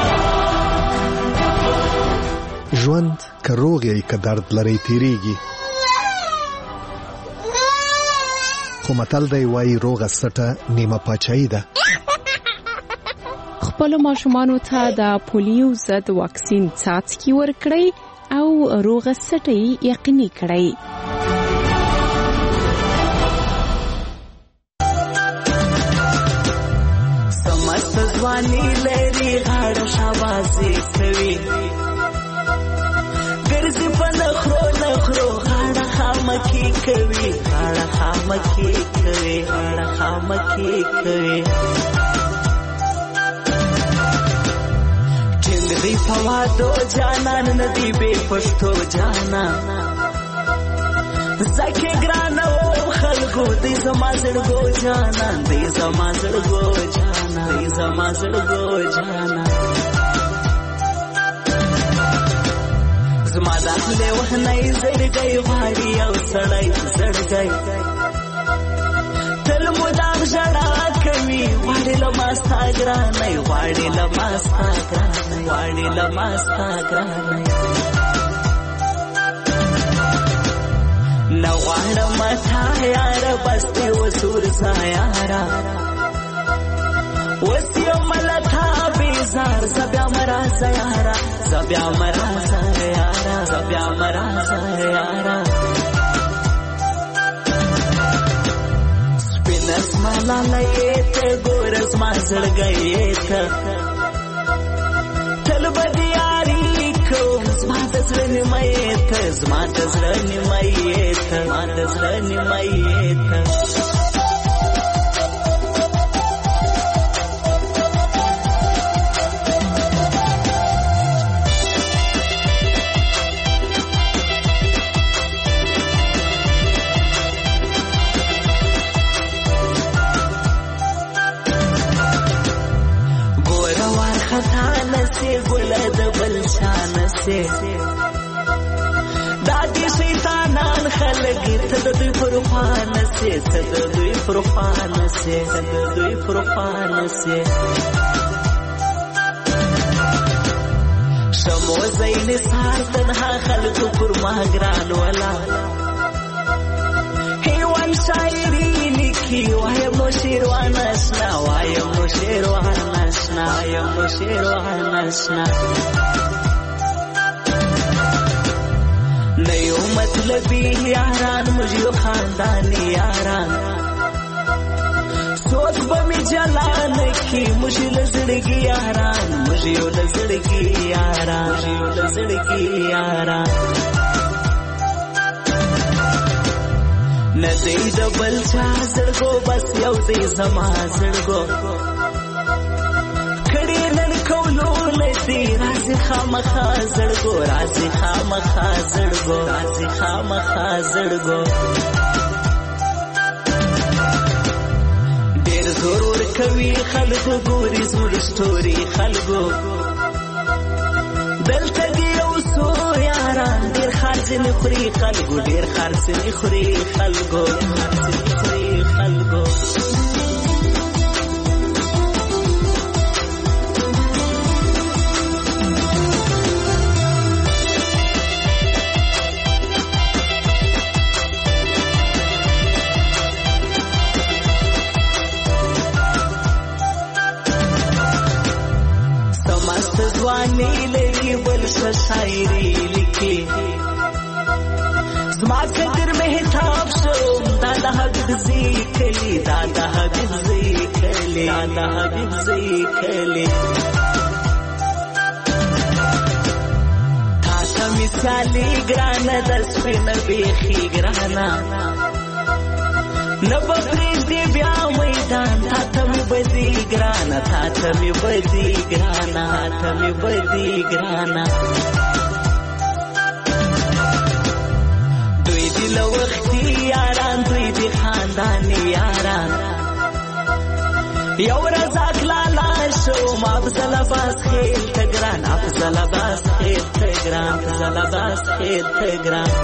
ژوند کروغي ک درد لري تیریږي خو متل دی وای روغه سټه نیمه پاچاهي ده خپل ماشومانو ته د پولیو ضد واکسین څاڅکي ورکړئ او روغه سټه یقیني کړئ سمست ځواني لري غاړه شاباسي کوي ګرځي په نخرو غاړه خامکی کوي ټینګ دی فوادو جانان ندی بے پښتو جانان زکه ګرانو خلکو دې زما زړګو جانان زما داخله وهنه زړګي غواړي او سړی زړګي تل مدام ژړا کوي غواړي لماستا ګرانه نو غواړم تا یار بس دې وسور سایارا وسیو ملتا بیزار زبیا مرا یارا سپینس مالا لیت ګورس ما زړګیت تل بدیاری کوم زما د زړه نیمایت ګل د بل شان سي دادي شیطانان خلک ته د دوی پروفان سي شمو زین سار تنها خلک پر ما ګران ولا هیوان شاعری لیکي وایم نو شیروان آشنا نیو مطلبی یاران مجھے خاندانی یاران سوچ بمی جلان کی مجھے لزڑگی یاران ندی دبل چا زړګو بس یو دی زما زړګو کړي نن کولو لدی راځي خامخا زړګو ډېر ضرور کوي خلکو ګوري زموږ ستوري خلکو دلته دی اوسو یاران ډېر خرڅنی خوري خلکو ځواني لري بل شاعري لیکي زما قدر مهتاب شو دا د حبیب ذکرلی تا ته مثالي ګرانه د سپین بیخي ګرانه نبا پریږدي بیا میدان تا ته مې بدي ګرانه دي لوختي یاران دوی دي خاندان یاران یو رزاق لالا شو ما افضل باس خیل تگران افضل باس خیل تگران افضل باس خیل تگران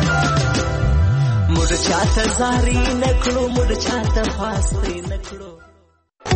مړ چاته زاري نکړو مړ چاته فاستې نکړو